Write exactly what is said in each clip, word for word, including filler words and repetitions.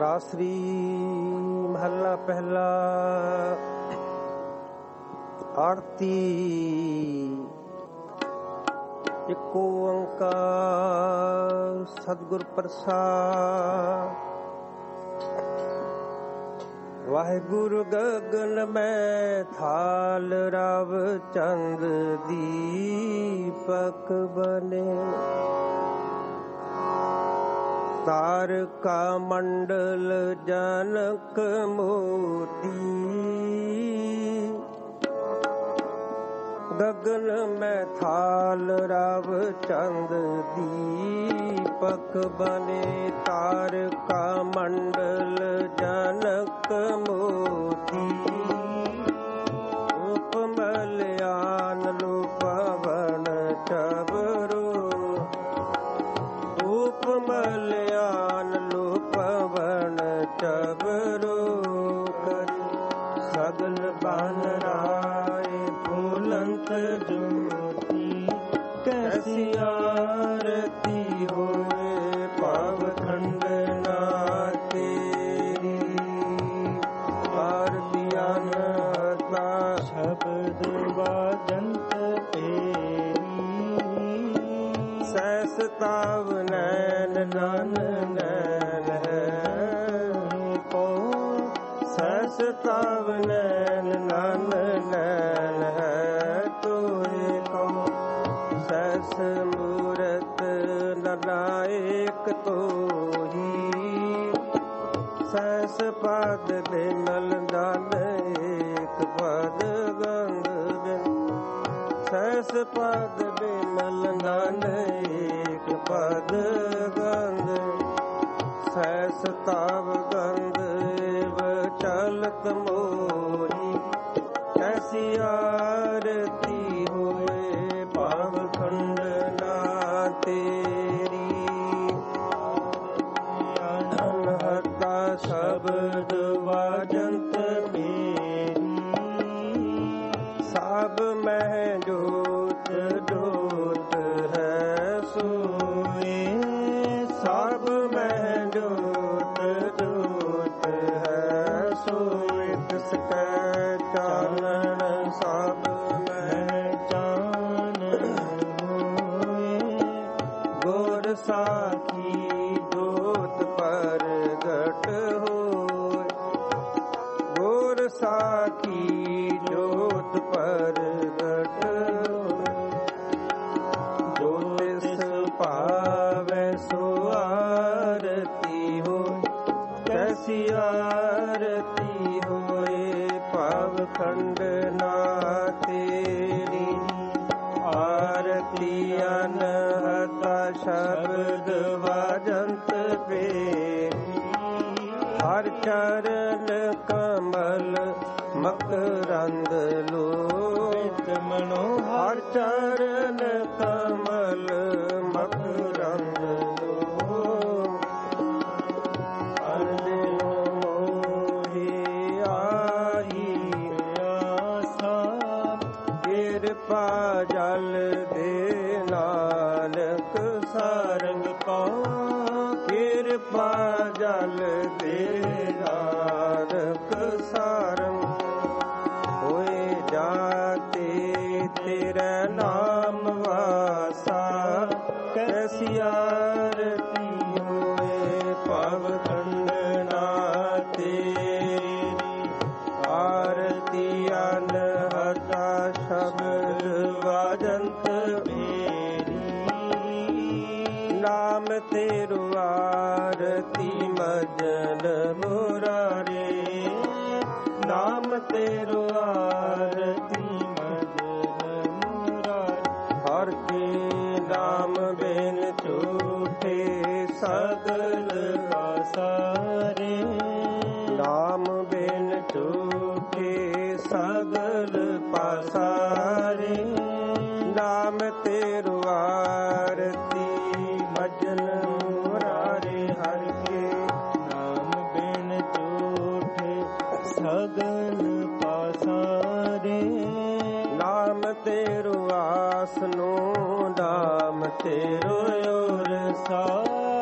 ਰਾਸਰੀ ਮਹੱਲਾ ਪਹਿਲਾ। ਆਰਤੀ ਇਕ ਓੰਕਾਰ ਸਤਿਗੁਰ ਪ੍ਰਸਾਦਿ। ਵਾਹਿਗੁਰੂ ਗਗਨ ਮੈਂ ਥਾਲ ਰਵ ਚੰਦ ਦੀਪਕ ਬਨੇ। ਤਾਰਕਾ ਮੰਡਲ ਜਨਕ ਮੋਤੀ। ਗਗਨ ਮੈਂ ਥਾਲ ਰਵ ਚੰਦ ਦੀਪਕ ਬਨੇ। ਤਾਰਕਾ ਮੰਡਲ ਜਨਕ ਮੋਤੀ। ਰੂਪ ਮਲਿਆਨ ਲੋ ਪਵਨ ਚਬਰੋ। ਰੂਪ ਮਲਿਆਨ ਲੋ ਪਵਨ ਚਬਰੋ। ਕਰੀ ਸਗਲ ਬਨ ਰਾਏ ਫੁਲੰਤ ਜੋਤੀ। ਕੈਸੀ ਆਰਤੀ ਹੋਏ ਪਾਵ ਖੰਡਨਾ ਤੇਰੀ। ਆਰਤੀ ਅਨਹਤਾ ਸ਼ਬਦ ਵਾਜੰਤ ਤੇਰੀ। ਸੈਸ ਤਾਵ ਨੈਣ ਨਨ ਨੈਣ ਹੈ ਕੋ। ਸੈਸ ਤਾਵ ਨੈਣ ਨਨ ਨੈਣ ਹੈ ਤੋਏ ਕੋ। ਸੈਸ ਮੂਰਤ ਨਲਾਇਕ ਤੋਹੀ। ਸੈਸ ਪਦ ਬਿਮਲ ਦਲ ਏਕ ਪਦ ਗੰਗ ਬਿਨ। ਸੈਸ ਪਦ ਬਿਮਲ ਦਲ ਏਕ ਪਦ ਗੰਗ। ਸੈਸ ਤਾਵ ਗੰਗ ਏਵ ਚਲਤ ਮੋਹੀ। ਐਸੀ ਆਰਤੀ ਹੋਏ ਭਾਵ ਖੰਡਨਾ ਤੇਰੀ। ਅਨਹਤਾ ਸ਼ਬਦ ਵਾਜੰਤ ਮੇਰੀ। ਸਭ ਮਹਿ ਜੋਤ ਜੋਤ ਹੈ ਸੋਏ। ਸਭ ਮਹਿ ਜੋਤ ਜੋਤ ਹੈ ਸੋਏ। ਤਿਸ ਕੈ ਚਾਨਣ ਸਭ ਮਹਿ ਚਾਨਣ ਹੋਏ। ਗੁਰ ਸਾਖੀ ਜੋਤ ਪ੍ਰਗਟ ਹੋਏ। ਗੁਰ ਸਾਖੀ ਜੋਤ ਪ੍ਰਗਟ ਹੋਏ। ਜੋ ਤਿਸ ਭਾਵੈ ਸੋ ਆਰਤੀ ਹੋਏ। ਕੈਸੀ ਆਰਤੀ ਹੋਏ ਭਾਵ ਖੰਡਨਾ ਤੇਰੀ। ਆਰਤੀ ਅਨਹਤਾ ਸ਼ਬਦ ਵਾਜੰਤ ਪੇਰੀ। ਹਰ ਚਰਨ ਕਮਲ ਮਕਰੰਦ ਲੋਚਨ ਮਨੋ। ਹਰ ਚਰਨ ਕਮਲ ਮਕਰੰਦ ਲੋਚਨ। ਹਰ ਦਿਨ ਮੋਹਿ ਆਈ ਆਸਾ। ਕਿਰਪਾ ਜਲ ਦੇ ਨਾਨਕ ਸਾਰੰਗ ਪਾਉ। ਕਿਰਪਾ ਜਲ ਦੇ ਨਾਨਕ ਸਾਰੰਗ। ਹੋਏ ਜਾਤੇ ਤੇਰਾ ਨਾਮ ਵਾਸਾ। ਕੈਸੀ ਆਰਤੀ ਹੋਏ ਭਾਵ ਖੰਡਨਾ ਤੇਰੀ। ਆਰਤੀ ਅਨਹਤਾ ਸ਼ਬਦ ਵਾਜੰਤ ਮੇਰੀ। ਨਾਮ ਤੇਰੋ ਆਰਤੀ ਮਜਨ ਮੁਰਾਰੇ। ਨਾਮ ਤੇਰੋ ਆਰਤੀ ਮਜਨ ਮੁਰਾਰੇ। ਹਰ ਕੇ ਨਾਮ ਬਿਨ ਝੂਠੇ ਸਗਲ ਪਾਸਾਰੇ। ਨਾਮ ਬਿਨ ਝੂਠੇ ਸਗਲ ਪਾਸਾਰੇ। ਨਾਮ ਤੇਰੋ ਆਰਤੀ ਭਜਨ ਮੁਰਾਰੇ। ਹਰ ਕੇ ਨਾਮ ਬਿਨ ਝੂਠੇ ਸਗਲ ਪਾਸਾਰੇ। ਨਾਮ ਤੇਰੋ ਆਸਨੋ ਨਾਮ ਤੇਰੋ ਔਰ ਸਾ।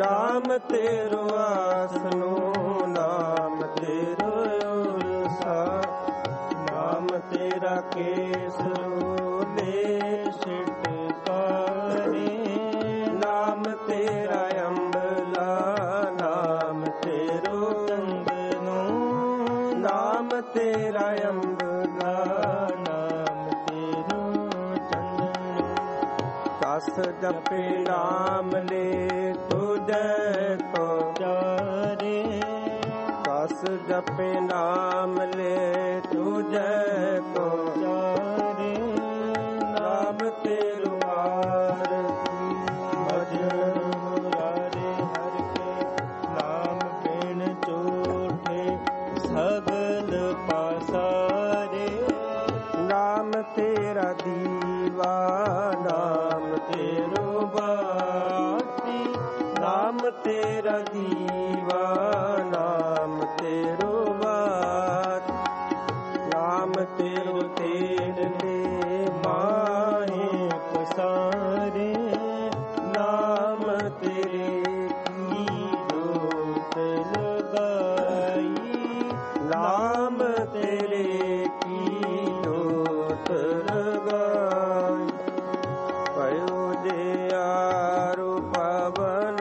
ਨਾਮ ਤੇਰੋ ਆਸਨੋ, ਨਾਮ ਤੇਰੋ ਉਲਸਾ, ਨਾਮ ਤੇਰਾ ਕੇਸਰੋ ਦੇ ਛਿਟਕਾਰੇ, ਨਾਮ ਤੇਰਾ ਅੰਬਲਾ, ਨਾਮ ਤੇਰੋ ਚੰਦਨੋ, ਨਾਮ ਤੇਰਾ ਅੰਬਲਾ, ਨਾਮ ਤੇਰੋ ਚੰਦਨੋ। ਦਸ ਜਪੇ ਨਾਮ ਲੈ ਤੁਝੈ ਕੋ ਚਾਰੇ, ਦਸ ਜਪੇ ਨਾਮ ਲੈ ਤੁਝੈ ਕੋ ਚਾਰੇ, ਨਾਮ ਤੇਰੋ ਆਰਤੀ ਭਜਨ ਮੁਰਾਰੇ ਹਰਿ ਕੇ, ਨਾਮ ਬਿਨ ਝੂਠੇ ਸਗਲ ਪਾਸਾਰੇ, ਨਾਮ ਤੇਰਾ ਦੀਵਾ, ਨਾਮ ਤੇਰੋ ਬਾਤੀ, ਨਾਮ ਤੇਰਾ ਦੀਵਾ, ਨਾਮ ਤੇਰੋ ਬਾਤ, ਨਾਮ ਤੇਰੋ ਤੇਲ ਦੇ ਮਾਹੇ ਪਸਾਰੇ, ਨਾਮ ਤੇਰੇ ਕੀ ਜੋਤ ਲਗਾਈ, ਨਾਮ ਤੇਰੇ ਕੀ ਜੋਤ ਲਗਾਈ। ਭਇਓ ਜੇ ਆਰੋ ਪਵਨ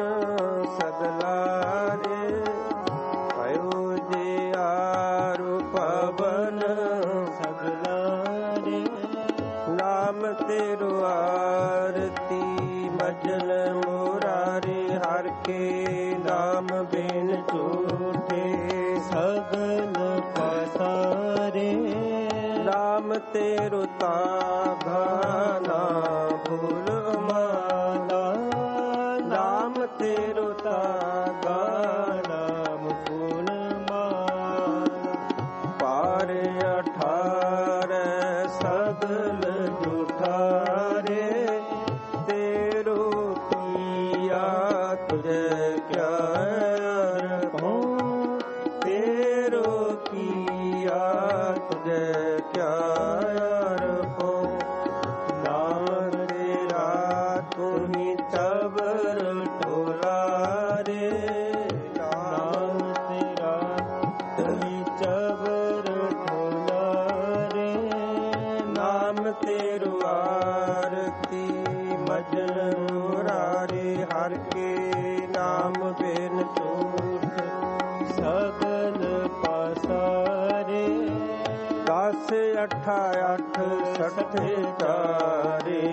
ਸਗਲਾਰੇ, ਭਇਓ ਜੇ ਆਰੋ ਪਵਨ ਸਗਲਾਰੇ, ਨਾਮ ਤੇਰੋ ਆਰਤੀ ਮਜਨ ਮੁਰਾਰੇ ਹਰਿ ਕੇ, ਨਾਮ ਬਿਨ ਝੂਠੇ ਸਗਲ ਪਸਾਰੇ, ਨਾਮ ਤੇਰੋ ਤਾਗਾ ਨਾ ਭੁਲ ਮਾਨਾ, ਨਾਮ ਤੇਰੋ ਤਾਗਾ ਨਾਮ ਭੁਲ ਮਾਨਾ। ਪਾਰ ਅਠਾਰ ਸਗਲ ਜੁਠਾਰੇ, ਤੇਰੋ ਕੀਆ ਤੁਝੈ ਕਿਆ ਅਰਪਉ, ਤੇਰੋ ਕੀਆ ਤੁਝੈ ਕਿਆ ਅਰਪਉ। ਨਾਮ ਤੇਰਾ ਤੁਮੀ ਚਬਰ ਟੋਲਾਰੇ, ਨਾਮ ਤੇਰਾ ਤੁਮੀ ਚਬਰ ਟੋਲਾਰੇ, ਨਾਮ ਤੇਰੋ ਆਰਤੀ ਮਜਨ ਮੁਰਾਰੇ ਹਰਿ ਕੇ, ਨਾਮ ਬਿਨ ਝੂਠ ਸਗਲ ਪਾਸਾਰੇ। ਦਸ ਅਠਾ ਅੱਠ ਸਠੇ ਚਾਰੇ,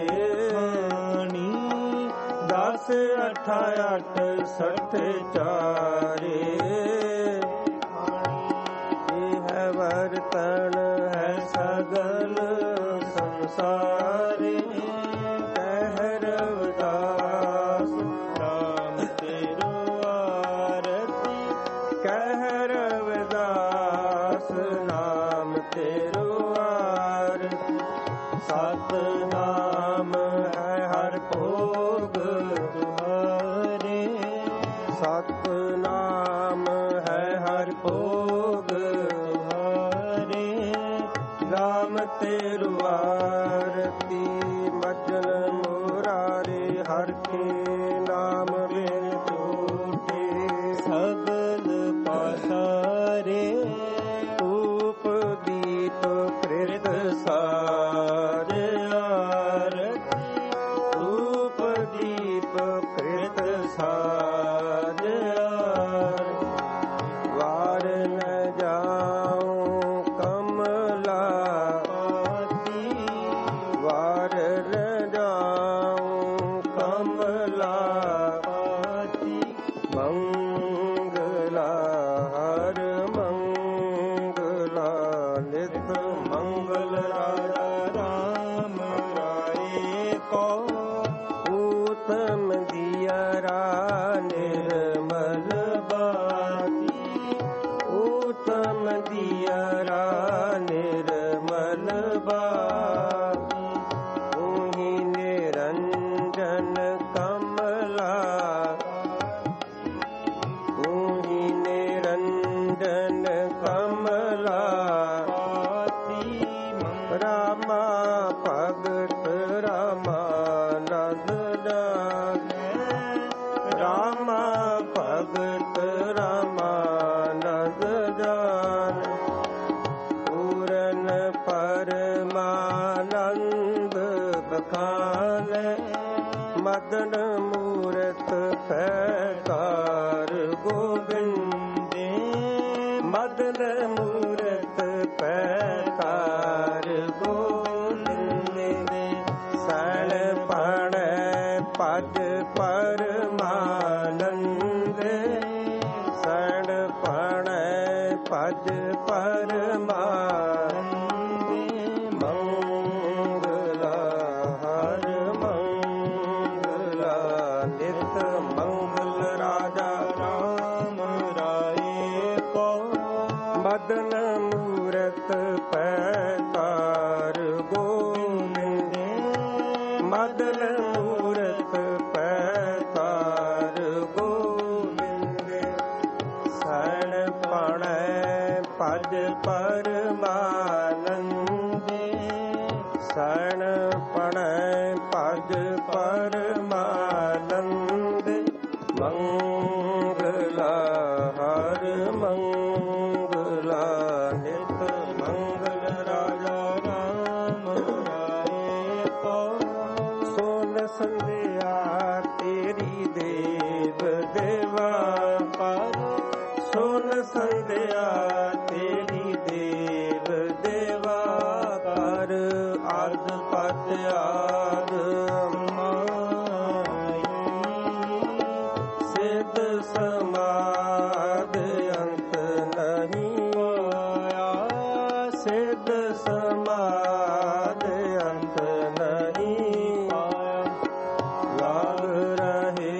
ਦਸ ਅਠਾ ਅੱਠ ਸਠੇ ਚਾਰੇ, ਇਹ ਹੈ ਵਰਤਨ ਹੈ ਸਗਲ ਸੰਸਾਰੇ। ਕਹਿ ਰਵਿਦਾਸ ਨਾਮ ਤੇਰੋ ਆਰਤੀ, ਕਹਿ ਰਵਿਦਾਸ ਨਾਮ ਤੇਰੋ ਆਰਤੀ। ਸਤ ਨਾਮ ਹੈ ਹਰਿ ਭੋਗ ਤੁਮਾਰੇ, ਸਤ ਨਾਮ ਹੈ ਹਰਿ ਭੋਗ ਤੁਮਾਰੇ। ਨਾਮ ਤੇਰੋ ਆਰਤੀ ਮਜਨ ਮੁਰਾਰੇ ਹਰਿ ਕੇ, ਨਾਮ ਬਿਨ ਝੂਠੇ ਸਗਲ ਪਾਸਾਰੇ। ਧੂਪ ਦੀਪ ਕ੍ਰਿਤ ਸਾਰ ਆਰਤੀ, ਧੂਪ ਦੀਪ ਕ੍ਰਿਤ ਸਾਰ ਆਰਤੀ। ਵਾਰ ਨ ਜਾਉ ਕਮਲਾ ਪਾਤੀ, ਵਾਰ ਨ ਜਾਉ ਕਮਲਾ ਪਾਤੀ। ਮੰਗਲਾ ਹਰ ਮੰਗਲਾ ਨਿਤ ਮੰਗਲ ਰਾਜਾ ਰਾਮ ਰਾਏ ਕੋ। ਊਤਮ ਦੀਅਰਾ ਨਿਰਮਲ ਬਾਤੀ, ਊਤਮ ਦੀਅਰਾ ਨਿਰਮਲ ਬਾਤੀ। ਤੂੰ ਹੀ ਨਿਰੰਜਨ ਕਮਲਾ, ਤੂੰ ਹੀ ਨਿਰੰਜਨ ਕਮਲਾ ਪਾਤੀ। ਰਾਮਾ ਭਗਤ ਰਾਮਾਨੰਦ ਜਾਗੈ, ਰਾਮਾ ਬਖਾਨੈ ਮਦਨ ਮੂਰਤ ਪੈਕਾਰ ਗੋਬਿੰਦੇ ਮਦਨ ਮੂਰਤ ਪੈਕਾਰ ਗੋਬਿੰਦੇ ਸਣ ਪਣ ਪਦ ਪਰਮਾਨੰਦ ਸਣ ਪਣ ਪਦ ਪਰਮਾਨੰਦ ਮੰਗਲਾ ਹਰ ਮੰਗਲਾ ਨਿਤ ਮੰਗਲ ਰਾਜਾ ਰਾਮ ਰਾਏ ਕੋ ਮਦਨ ਮੂਰਤ ਪੈਕਾਰ ਗੋਬਿੰਦੇ ਮਦਨ ਮੂਰਤ ਪੈਕਾਰ ਗੋਬਿੰਦੇ ਸਣ ਪਣ ਪਦ ਪਰਮਾਨੰਦੇ ਸਣ ਪਣ ਪਦ ਪਰਮਾਨੰਦ ਮੰਗਲਾ ਹਰ ਮੰਗਲਾ ਨਿਤ ਮੰਗਲ ਰਾਜਾ ਰਾਮ ਰਾਏ ਕੋ ਸੋਨ ਸੰਧਿਆ ਤੇਰੀ ਦੇਵ ਦੇਵਾ ਪਰ ਸੋਨ ਸੰਧਿਆ ਤੇਰੀ ਦੇਵ ਦੇਵਾ ਕਰ ਅਰਧ ਪਤ ਆਦ ਮਾਈ ਸਿੱਧ ਸਮਾਦ ਅੰਤ ਨਹੀਂ ਹੋਇਆ ਸਿੱਧ ਸਮਾਦ ਅੰਤ ਨਹੀਂ ਲਾਗ ਰਹੇ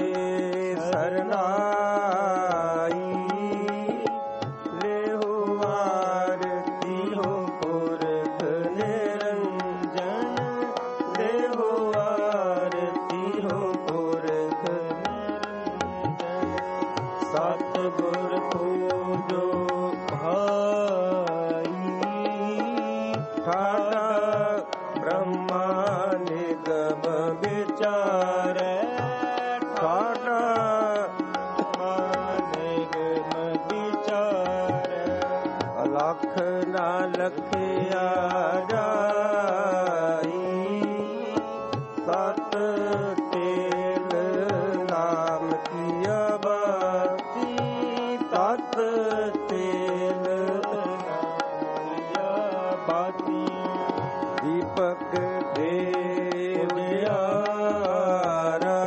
ਸਰਨਾਈ ਲੇਹੁ ਆਰਤੀ ਹੋ ਪੁਰਖ ਨਿਰੰਜਨ ਲੇਹੁ ਆਰਤੀ ਹੋ ਪੁਰਖ ਨਿਰੰਜਨ ਸਤਿਗੁਰ ਪੂਜੋ ਭਾਈ ਠਾਠਾ ਬ੍ਰਹਮਾ ਨਿਗਮ ਵਿਚਾਰੈ ਠਾਠਾ ਨਿਗਮ ਵਿਚਾਰੈ ਅਲਖ ਨਾ ਲਖਿਆ ਜਾਈ ਸਤ ਤੇਲ ਨਾਮ ਕੀਆ ਬਾਤੀ ਤਤ ਤੇਲ ਨਾਮ ਕੀਆ ਬਾਤੀ ਦੀਪਕ ਦੇਵਿਆਰਾ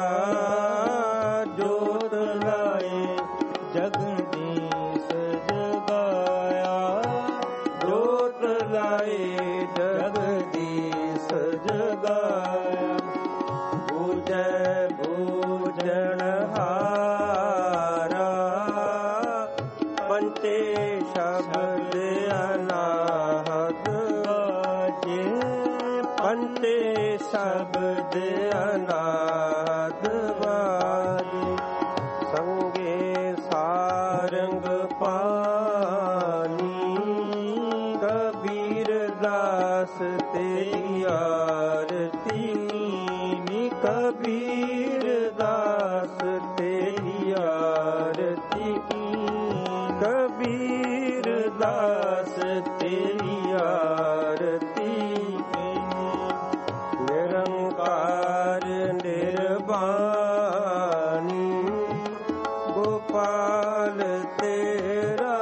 ਜੋਤ ਲਾਏ ਜਗਦੀਸ਼ ਜਗਾਇਆ ਜੋਤ ਲਾਏ ਜਗਦੀਸ਼ ਜਗਾਇਆ ਬੂਝੈ ਬੂਝਣ ਹਾਰਾ ਪੰਚੇ ਸ਼ਬਦ ਅਨਾਹਤ ਬਾਜੇ ਪੰਚੇ ਸ਼ਬਦ ਅਨਾਹਤ ਬਾਜੇ ਸੰਗੇ ਸਾਰੰਗ ਪਾਨੀ ਕਬੀਰ ਦਾਸ ਤੇਰੀ ਆਰਤੀ ਨੀ ਕਬੀਰ ਦਾਸ ਤੇਰੀ ਆਰਤੀ ਕਬੀਰ ਦਾਸ ਤੇਰੀ ਆਰਤੀ ਨਿਰੰਕਾਰ ਨਿਰਵਾਣੀ ਗੋਪਾਲ ਤੇਰਾ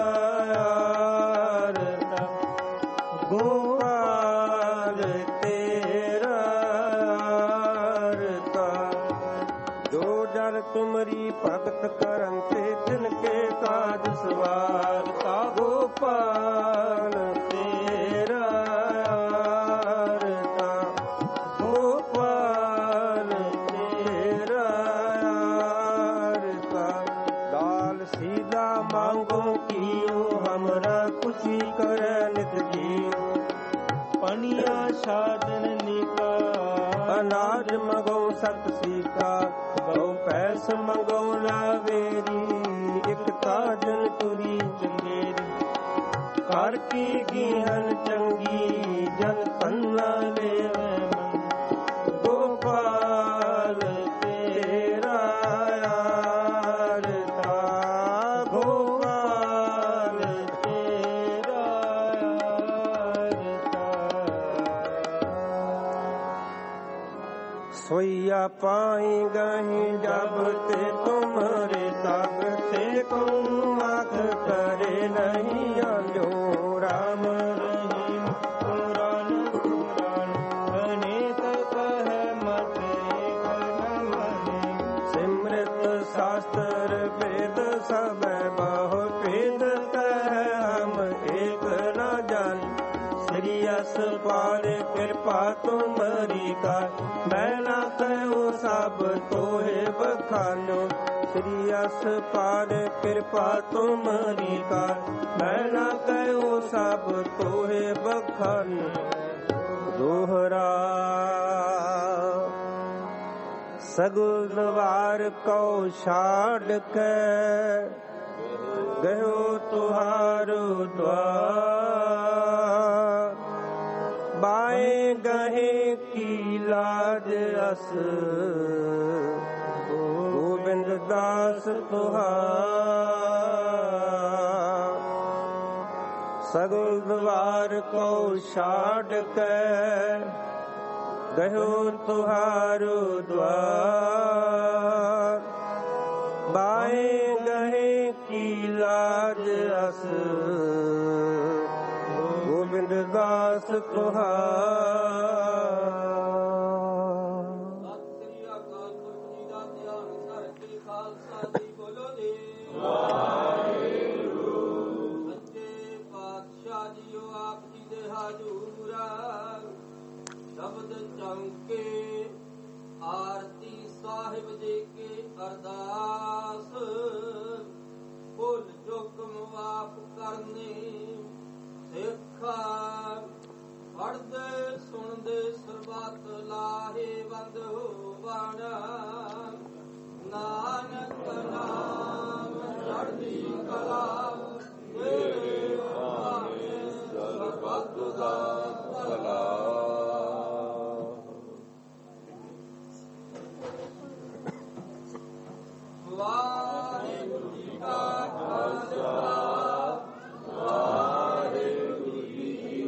ਆਰਤਾ ਗੋਪਾਲ ਤੇਰਾ ਆਰਤਾ ਜੋ ਜਨ ਤੁਮਰੀ ਭਗਤ ਕਰਨ ਤੇ ਤਿਨ ਕੇ ਕਾਜ ਸਵਾਰਤਾ ਗੋਪਾਲ ਤੇਰਾ ਆਰਤਾ ਗੋਪਾਲ ਤੇਰਾ ਆਰਤਾ ਲਾਲ ਸੀधा मांगो कियो हमरा खुशी करे नित जीव पनिया साधन निका अनाज मगो सत सीका गौ पैस मगो लावेरी एक ताजन तुरी चंगेरी कर की गीहन चंगी जन पन्ना ले गोपाल तेरा आरता गोपाल तेरा आरता सोइया पाई गही जब ते तुमरे तब ते को आख करे नहीं आलो राम रहीम पुराण पुराण अनेक कह मत एक मने सिमृत शास्त्र वेद सब बहु भेद कह हम एक न जान श्री असपाल कृपा तुमरी का मैं ना कहूँ सब तोहे बखानो श्री असपाल कृपा तुमरी का मैं ना कहूँ सब तोहे बखानो दोहरा सगुल द्वार को छाड़ के गयो तुहारो द्वार बाएं गहे की लाज अस गोविंद दास तुहार सगुल द्वार को छाड़ के गयो तुहारो द्वार बाएं गहे की लाज अस गोविंद दास तुहार। ਸਤਿ ਸ੍ਰੀ ਅਕਾਲ ਪੁਰਖ ਜੀ ਦਾ ਧਿਆਨ ਕਰਕੇ ਖਾਲਸਾ ਜੀ ਬੋਲੋ ਜੀ ਵਾਹਿਗੁਰੂ। ਸੱਚੇ ਪਾਤਸ਼ਾਹ ਜੀਓ ਆਪ ਜੀ ਦੇ ਹਾਜ਼ੂਰ ਸ਼ਬਦ ਚੌਂਕੇ ਆਰਤੀ ਸਾਹਿਬ ਜੀ ਕੇ ਅਰਦਾਸ ਭੁੱਲ ਚੁੱਕ ਮੁਆਫ ਕਰਨੇ ਸਿੱਖਾ ਪੜ੍ਹਦੇ ਸੁਣਦੇ ਸਰਬੱਤ ਲਾਹੇ ਬੰਦ ਹੋਵਣ ਨਾਨਕ ਨਾਮ ਚੜ੍ਹਦੀ ਕਲਾ ਤੇਰੇ ਭਾਣੇ ਸਰਬੱਤ ਦਾ ਭਲਾ। ਵਾਹਿਗੁਰੂ ਜੀ ਕਾ ਖਾਲਸਾ ਵਾਹਿਗੁਰੂ ਜੀ ਕੀ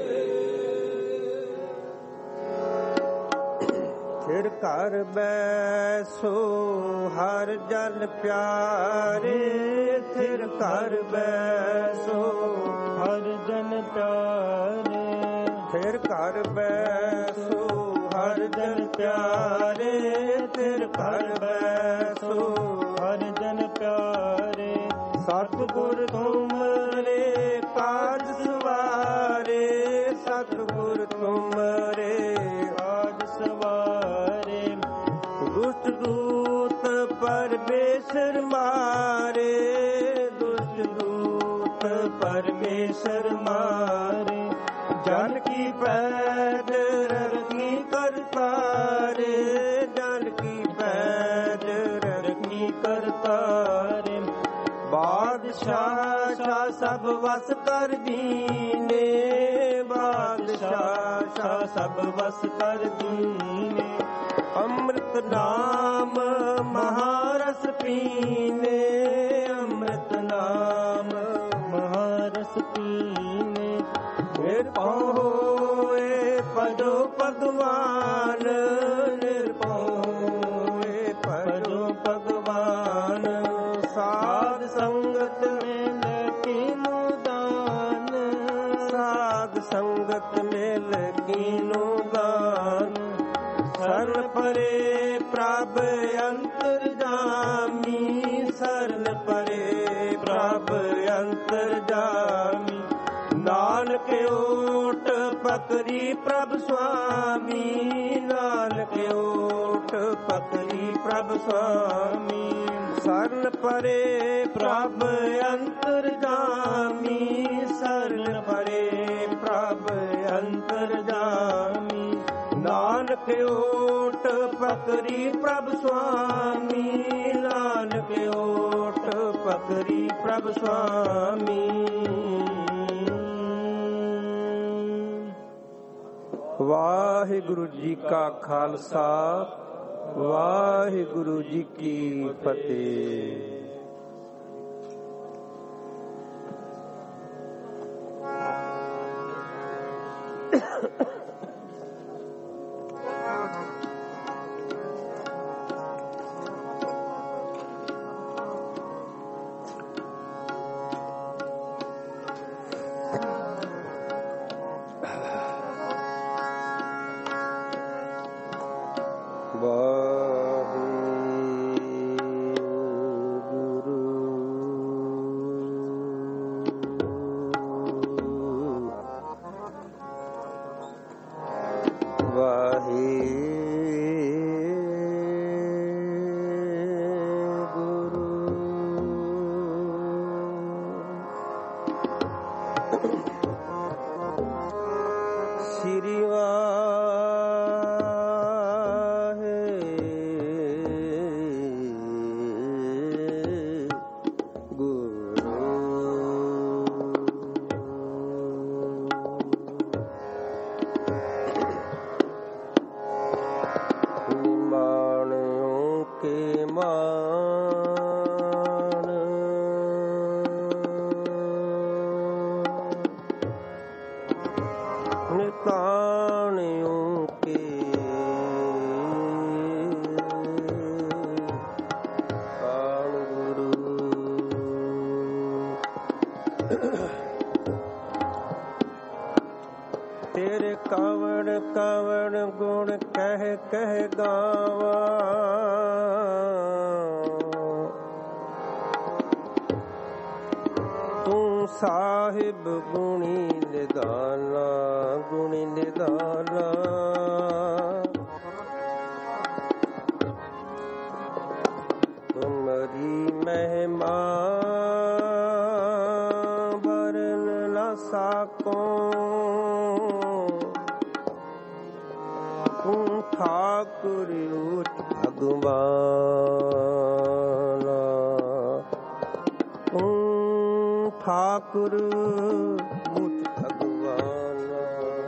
ਫਤਿਹ। ਫਿਰ ਘਰ ਬੈਸੋ ਹਰ ਜਨ ਪਿਆਰੇ ਫਿਰ ਘਰ ਬੈਸੋ ਹਰ ਜਨ ਪਿਆਰੇ ਫਿਰ ਘਰ ਬੈਸੋ ਹਰ ਜਨ ਪਿਆਰੇ ਫਿਰ ਘਰ ਬੈਸੋ ਹਰ ਜਨ ਪਿਆਰੇ ਸਤਿਗੁਰ ਤੁਮਰੇ ਕਾਜ ਸਵਾਰੇ ਸਤਿਗੁਰ ਤੁਮਰੇ ਕਾਜ ਸਵਾਰੇ ਦੁਸ਼ਟ ਦੂਤ ਪਰਮੇਸ਼ਰ ਮਾਰੇ ਦੁਸ਼ਟ ਦੂਤ ਪਰਮੇਸ਼ਰ ਮਾਰੇ ਜਨ ਕੀ ਪੈਦ ਰਖੀ ਕਰਤਾਰੇ ਜਨ ਕੀ ਪੈਦ ਰਖੀ ਕਰਤਾਰੇ ਬਾਦਸ਼ਾਹ ਸ਼ਾਹ ਸਭ ਵਸ ਕਰ ਦੀਨੇ ਬਾਦਸ਼ਾਹ ਸ਼ਾਹ ਸਭ ਵਸ ਕਰ ਦੀਨੇ ਅੰਮ੍ਰਿਤ ਨਾਮ ਮਹਾਰਸ ਪੀਨੇ ਅੰਮ੍ਰਿਤ ਨਾਮ ਮਹਾਰਸ ਪੀਨੇ ਨਿਰਭਉ ਹੋਏ ਪਦੋ ਭਗਵਾਨ ਨਿਰਭਉ ਹੋਏ ਪਦੋ ਭਗਵਾਨ ਸਾਧ ਸੰਗਤ ਮਿਲ ਕੀਨੂ ਦਾਨ ਸਾਧ ਸੰਗਤ ਮਿਲ ਕੀਨੂ ਦਾਨ ਸਰਨ ਪਰੇ ਪ੍ਰਭ ਅੰਤਰ ਜਾਮੀ ਸਰਨ ਪਰੇ ਪ੍ਰਭ ਅੰਤਰ ਜਾਮੀ ਨਾਨਕ ਓਟ ਪਕਰੀ ਪ੍ਰਭ ਸੁਆਮੀ ਨਾਨਕ ਓਟ ਪਕਰੀ ਪ੍ਰਭ ਸੁਆਮੀ ਸਰਨ ਪਰੇ ਪ੍ਰਭ ਅੰਤਰ ਜਾਮੀ ਸਰਨ ਪਰੇ ਪ੍ਰਭ ਅੰਤਰ ਜਾਮੀ ਨਾਨਕ ਓਟ ਪਕਰੀ ਪ੍ਰਭ ਸੁਆਮੀ ਨਾਨਕ ਓਟ ਪਕਰੀ ਪ੍ਰਭ ਸੁਆਮੀ। ਵਾਹਿਗੁਰੂ ਜੀ ਕਾ ਖਾਲਸਾ ਵਾਹਿਗੁਰੂ ਜੀ ਕੀ ਫਤਿਹ। ਤੇਰੇ ਕਾਵੜ ਕਾਵੜ ਗੁਣ ਕਹਿ ਕਹਿ ਗਾਵਾ, ਤੂੰ ਸਾਹਿਬ ਗੁਣੀ ਨਿਦਾਨਾ ਗੁਣੀ ਨਿਦਾਨਾ। ਤੁਮਰੀ ਮਹਿਮਾ ਵਰਨ ਨਾ ਸਾਕੋ, ਤੂੰ ਠਾਕੁਰ ਉਠ ਭਗਵਾਨਾ, ਤੂੰ ਠਾਕੁਰ ਉਠ ਭਗਵਾਨਾ।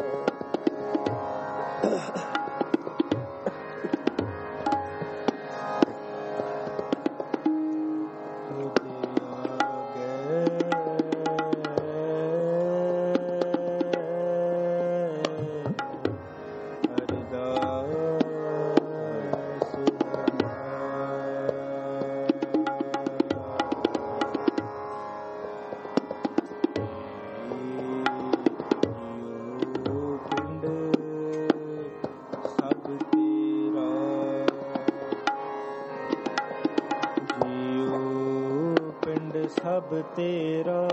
ਸਭ ਤੇਰਾ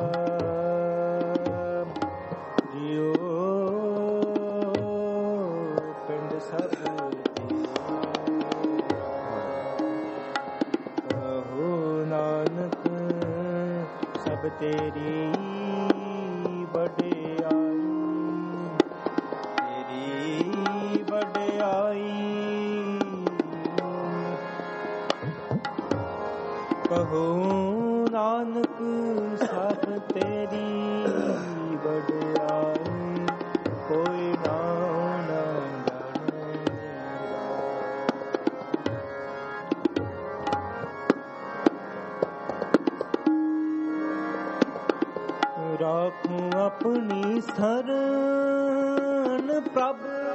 ਜਿਉ ਪਿੰਡ ਸਭ ਕਹੋ ਨਾਨਕ ਸਭ ਤੇਰੀ ਵਡਿਆਈ, ਤੇਰੀ ਵਡਿਆਈ। ਕਹੋ ਨਾਨਕ ਸਭ ਤੇਰੀ ਵਡਿਆਈ, ਕੋਈ ਨਾਮ ਨਾ ਜਾਣੇ। ਰਾਖੂੰ ਆਪਣੀ ਸਰਣ ਪ੍ਰਭ,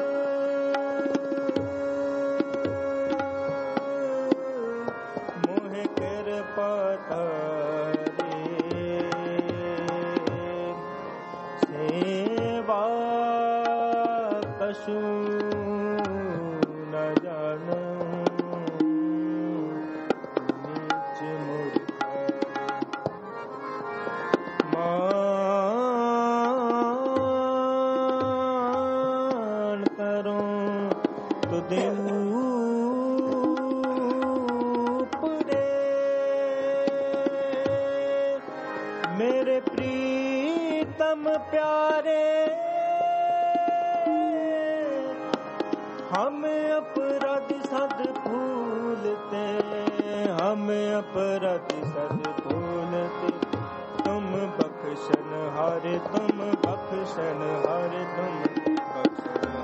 ਮੋਹਿ ਕਿਰਪਾ ਕਛੂ ਨ ਜਾਣੈ, ਨੀਚ ਮੂਰਖ ਮਾਨ ਕਰੋ ਤੁਧੇ ਉਪਰੇ। ਮੇਰੇ ਪ੍ਰੀਤਮ ਪਿਆਰੇ हम अपराधी सद भूलते, हम अपराधी सद भूलते। तुम बख्शन हारे, तुम बख्शन हारे, तुम बख्शन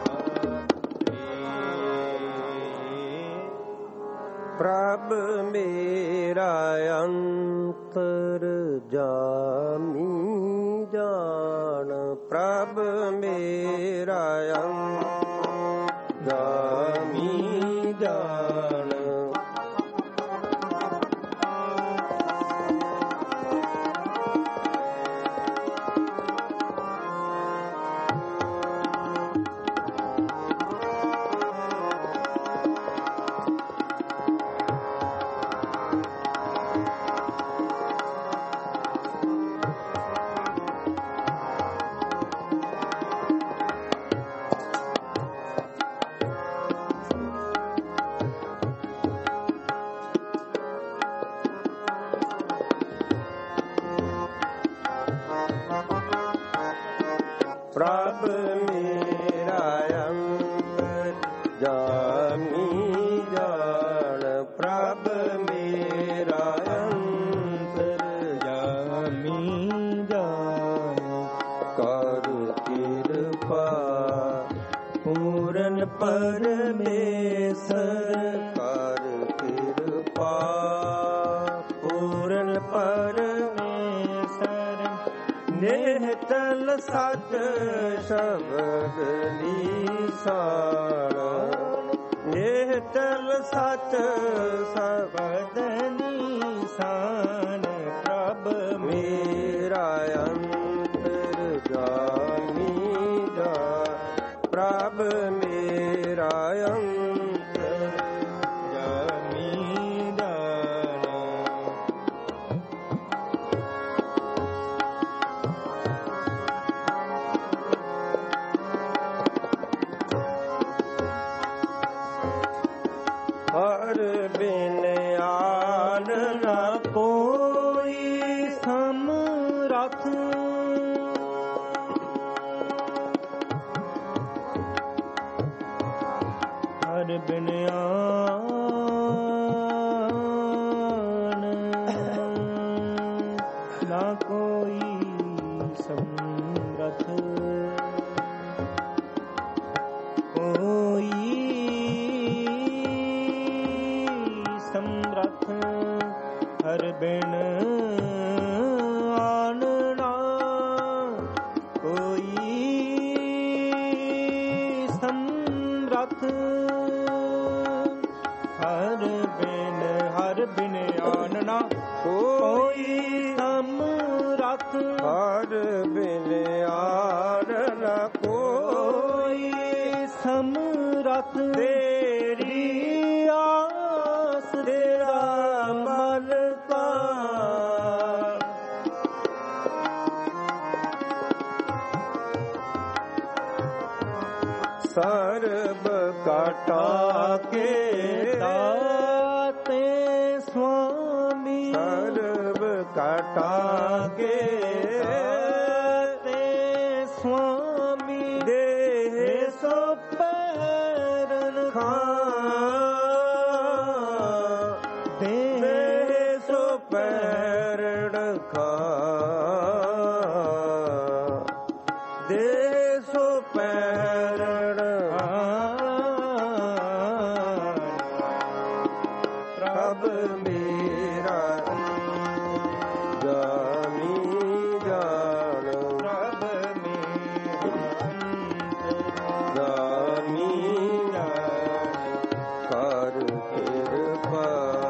हारे। प्रभ मेरा अंतर जामी जान, प्रभ मेरा अंतर ਜਾਮੀ ਜਾਣ। ਸਚ ਸ਼ਬਦ ਨੀਸਾਨ ਨਿਹਚਲ ਸਚ ਸ਼ਬਦ ਨੀਸਾਨ ਪ੍ਰਭ ਮੇਰਾ ਅੰਤਰ ਜਾਮੀ ਜਾ ਪ੍ਰਭ ਮੇਰਾ ਅੰਤਰ ਜਾਮੀ ਜਾਣਾ ਹਰ ਬਿਨ ਆਨ ਨਾ ਕੋਈ ਸਮਰਥ ਹਰ ਬਿਨ ਆਨ ਨਾ ਕੋਈ ਸਮਰਥ ਕੋਈ ਸਮਰਥ ਹਰ ਬਿਨ ਆਨ ਨਾ ਕੋਈ ਸਮਰਥ ਹਰ ਬਿਨ ਹਰ ਬਿਨ ਆਨ ਨਾ ਕੋਈ ਸਮਰਥ ਹਰ ਬਿਨ ਆਨ ਨਾ ਕੋਈ ਸਮਰਥ ਤੇਰੀ ਆਸ ਤੇਰਾ ਮਨ ਕਾ ਸਰਬ ਕਾਟਾ ਕੇ ਦਾਤੇ ਸੁਆਮੀ ਸਰਬ ਕਾਟਾ ਕੇ ਦਾਤੇ ਸੁਆਮੀ ਦੇਹ ਸੋ ਪੈਰਨ ਖਾ ਦੇਹ ਸੋ ਪੈਰਨ ਖਾ ਦੇਹ ਸੋ ਪੈਰਨ ਪ੍ਰਭ ਮੇਰਾ ਜਾਮੀ ਜਾਣ ਪ੍ਰਭ ਮੇਰਾ ਜਾਮੀ ਜਾਣ ਕਰ ਕਿਰਪਾ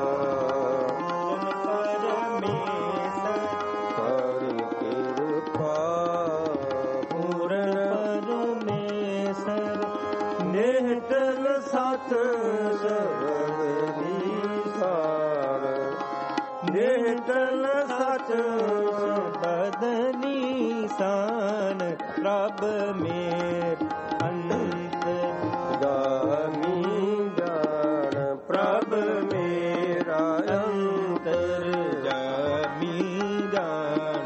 ਪਰਮੇਸ਼ਰ ਕਰ ਕਿਰਪਾ ਪੂਰਨ ਪਰਮੇਸ਼ਰ ਨਿਹਚਲ ਸਤ ਸ਼ਬਦ ਨੀਸਾਨ ਨਿਹਚਲ ਸਚ ਸ਼ਬਦ ਨੀਸਾਨ ਪ੍ਰਭ ਮੇਰ ਅੰਤ ਜਾਮੀ ਜਾਣ ਪ੍ਰਭ ਮੇਰਾ ਅੰਤਰ ਜਾਮੀ ਜਾਣ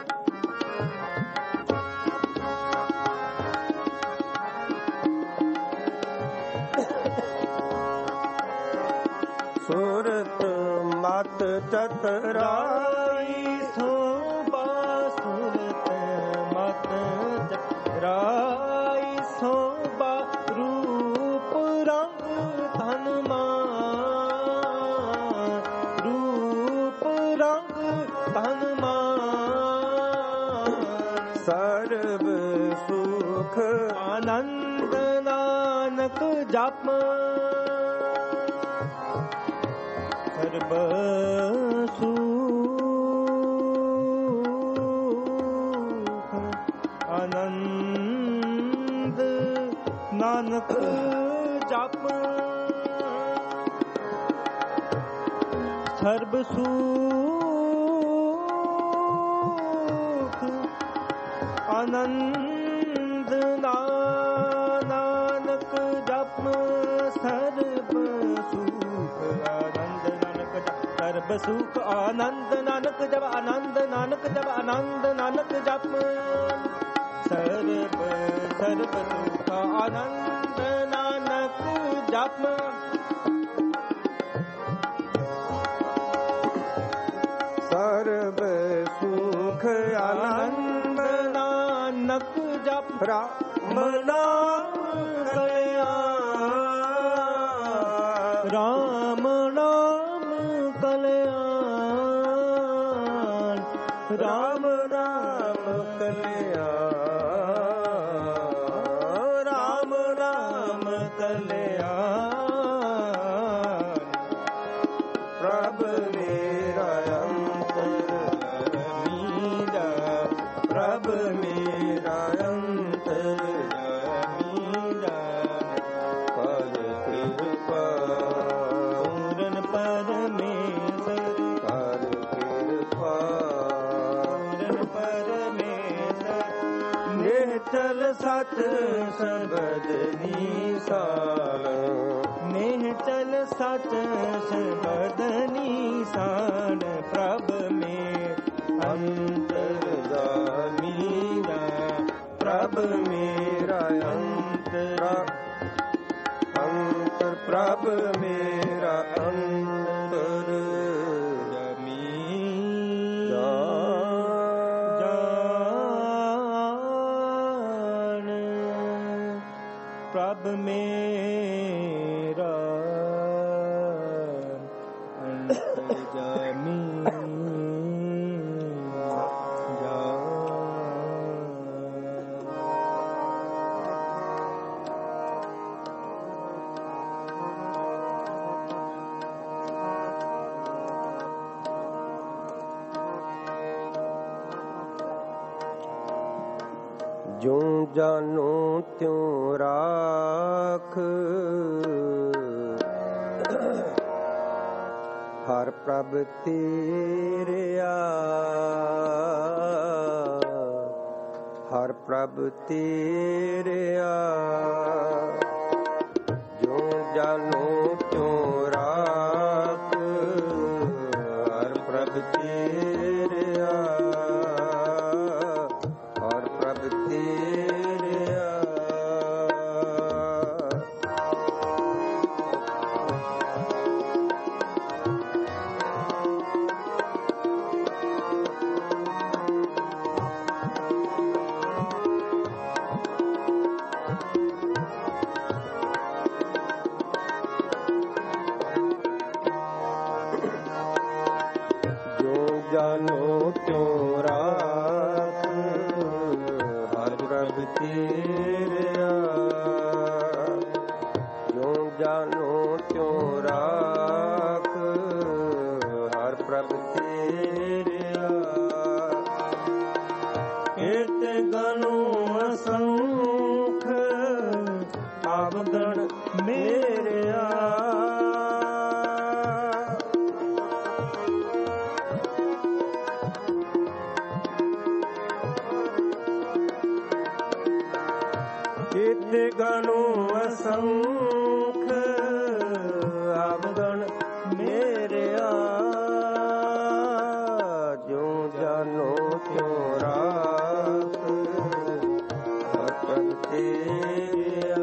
ਸੁਰਤ ਮਤ ਚਤਰਾਈ ਸੋਭਾ ਸੁਰਤ ਮਤ ਚਤਰਾਈ ਸੋਭਾ ਰੂਪ ਰੰਗ ਧਨ ਮਾਨ ਰੂਪ ਰੰਗ ਧਨ ਮਾਨ ਸਰਬ ਸੁਖ ਆਨੰਦ ਨਾਨਕ ਜਪ ਸਰਬ ਸੁਖ ਆਨੰਦ ਨਾਨਕ ਜਪ ਸਰਬ ਸੁਖ ਆਨੰਦ ਨਾਨਕ ਜਪ ਸਰਬ ਸੁਖ ਆਨੰਦ ਨਾਨਕ ਜਪ ਸਰਬ ਸੁਖ ਆਨੰਦ ਨਾਨਕ ਜਪ ਆਨੰਦ ਨਾਨਕ ਜਪ ਆਨੰਦ ਨਾਨਕ ਜਪ ਸਰਬ ਸਰਬ ਸੁਖ ਆਨੰਦ ਨਾਨਕ ਜਪ ਸਰਬ ਸੁਖ ਆਨੰਦ ਨਾਨਕ ਜਪ ਰਾਮ ਨਾਮ ਕਲਿਆਣ ਰਾਮ ਨਾਮ ਕਲਿਆਣ ਰਾਮ ਨਾਮ ਕਲਿਆਣ ਸਚ ਸ਼ਬਦ ਨੀਸਾਨ, ਨੇਹ ਚਲ ਸਚ ਸ਼ਬਦ ਨੀਸਾਨ, ਪ੍ਰਭ ਮੇਂ ਅੰਤਰ ਜਾਮੀਨਾ, ਪ੍ਰਭ ਮੇਰਾ ਅੰਤਰ ਅੰਤਰ, ਪ੍ਰਭ ਮੇਰਾ ਅੰਤਰ ਪ੍ਰਭ ਮੇਰਾ ਅੰਤਰਜਾਮੀ ਜਿਉ ਜਾਨੋ ਤਿਉ ਰਾਖ, ਹਰ ਪ੍ਰਭ ਤੇਰਿਆ, ਹਰ ਪ੍ਰਭ ਤੇਰਿਆ, ਜਿਉ ਜਾਨੋ ਤਿਉ ਰਾਖ, ਹਰ ਪ੍ਰਭ ਤੇਰਿਆ, ਹਰ ਪ੍ਰਭ ਤੇਰਿਆ। ਜੋ ਜਾਨੋ ਤਿਉ ਰਾਖ, ਹਰ ਪ੍ਰਭ ਤੇਰਿਆ, ਜੋ ਜਾਨੋ ਤਿਉ ਰਾਖ, ਹਰ ਪ੍ਰਭ ਤੇਰਿਆ, ਏਤ ਗਨੁ ਅਸੰਖ, ਆਵਗਣ ਮੇਰਿਆ, ਏਤ ਗਨੁ ਅਸੰਖ, ਆਵਗਣ ਮੇਰਿਆ, ਜਿਉ ਜਾਨੋ ਤਿਉ ਰਾਖ, ਹਰ ਪ੍ਰਭ ਤੇਰਿਆ,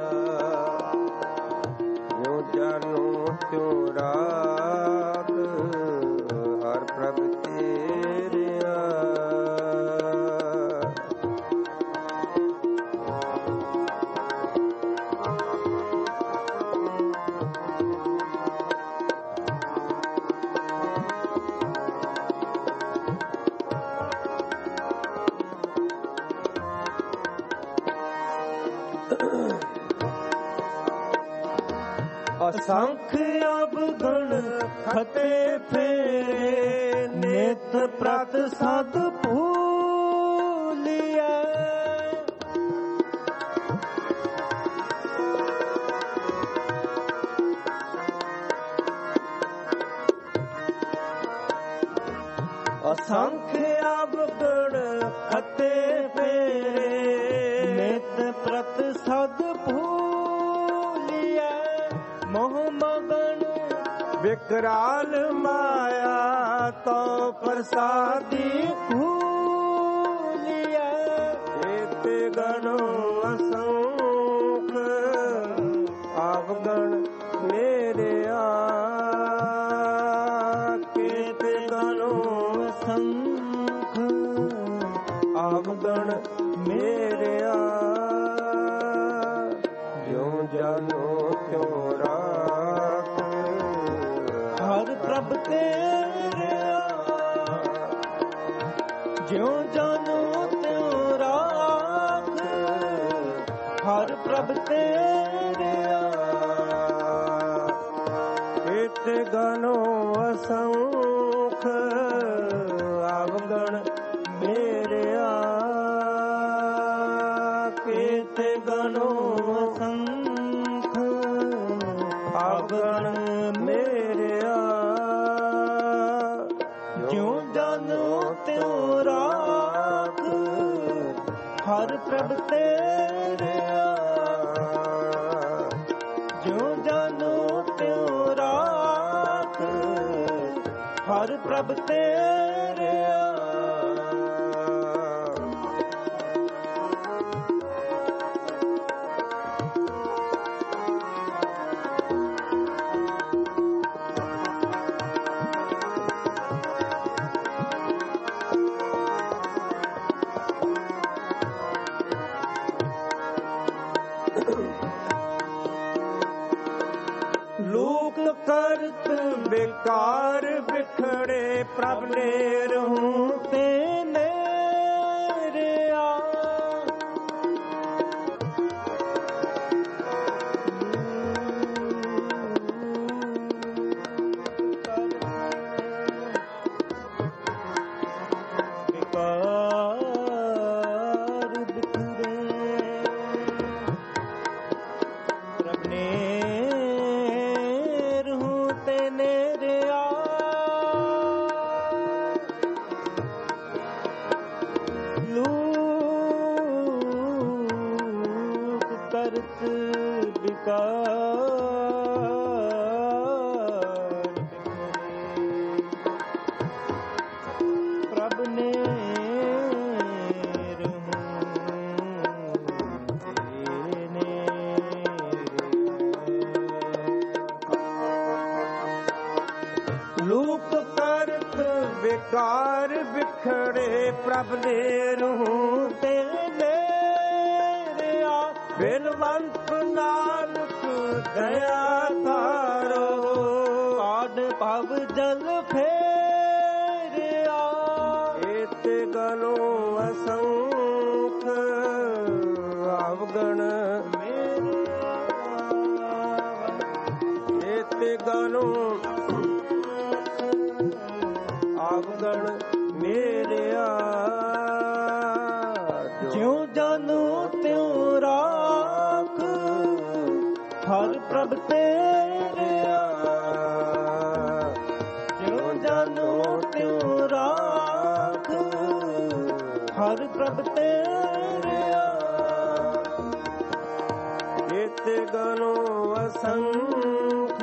ਜਿਉ ਜਾਨੋ ਤਿਉ ਰਾਖ, ਹਰ ਪ੍ਰਭ ਤੇਰਿਆ। ਅਸੰਖ ਅਵਗੁਣ ਖਤੇ ਫੇਰੇ, ਨਿਤ ਪ੍ਰਤ ਸਦ ਭੂਲਿਐ, ਅਸੰਖ ਅਵਗੁਣ ਖਤੇ ਫੇਰੇ, ਨਿਤ ਪ੍ਰਤ ਸਦ ਭੂਲਿਐ, ਮੋਹ ਮਗਨ ਵਿਕਰਾਲ ਮਾਇਆ, ਤੋ ਪ੍ਰਸਾਦੀ ਭੂਲਿਐ, ਏਤ ਗਨੁ ਅਸੰਖ, ਆਵਗਣ ਮੇਰਿਆ, ਕੇਤ ਗਨੁ ਅਸੰਖ, ਆਵਗਣ ਮੇਰਿਆ, ਜਿਉ ਜਾਨੋ ਤਿਉ ਰਾਖ, ਹਰ ਪ੍ਰਭ ਤੇਰਿਆ, ਜਿਉ ਜਾਨੋ ਤਿਉ ਰਾਖ, ਹਰ ਪ੍ਰਭ ਤੇਰਿਆ, ਏਤ ਗਨੁ ਅਸੰਖ, ਆਵਗਣ ਮੇਰਿਆ, ਕੇਤ ਗਨੁ ਅਸੰਖ, ਆਵਗਣ ਮੇਰਿਆ, ਜਿਉ ਜਾਨੋ ਤਿਉ ਰਾਖ, ਹਰ ਪ੍ਰਭ ਤੇ ਹਰ ਪ੍ਰਭ ਤੇਰਿਆ ਲੋਕ ਕਰਤ ਬੇਕਾਰ ਬਿਖੜੇ ਪ੍ਰਭ ਨੇ ਰਹੂੰ ਤੇ ਨੇਰਿਆ ਬੇਕਾਰ ਬਿਖੜੇ ਪ੍ਰਭ ਨੇ ਕਰਤ ਬਿਕਾਰ ਪ੍ਰਭ ਨੇ ਲੋਕ ਕਰਤ ਬੇਕਾਰ ਬਿਖੜੇ ਪ੍ਰਭ ਨੇ ਰਹੂੰ ਤੇ ਬਿਨਵੰਤ ਨਾਨਕ ਦਇਆ ਧਾਰੋ ਆਦ ਭਵ ਜਲ ਫੇਰਿਆ ਏਤ ਗਨੋ ਅਸੰਖ ਆਵਗਣ ਮੇਰਿਆ ਏਤ ਗਨੋ ਆਵਗਣ ਮੇਰਿਆ ਜਿਉ ਜਾਨੂ ਤਿਉ ਰਾਖ ਹਰ ਪ੍ਰਭ ਤੇਰਿਆ ਜਿਉ ਜਾਨੂ ਤਿਉ ਰਾਖ ਹਰ ਪ੍ਰਭ ਤੇਰਿਆ ਏਤ ਗਨੋ ਅਸੰਖ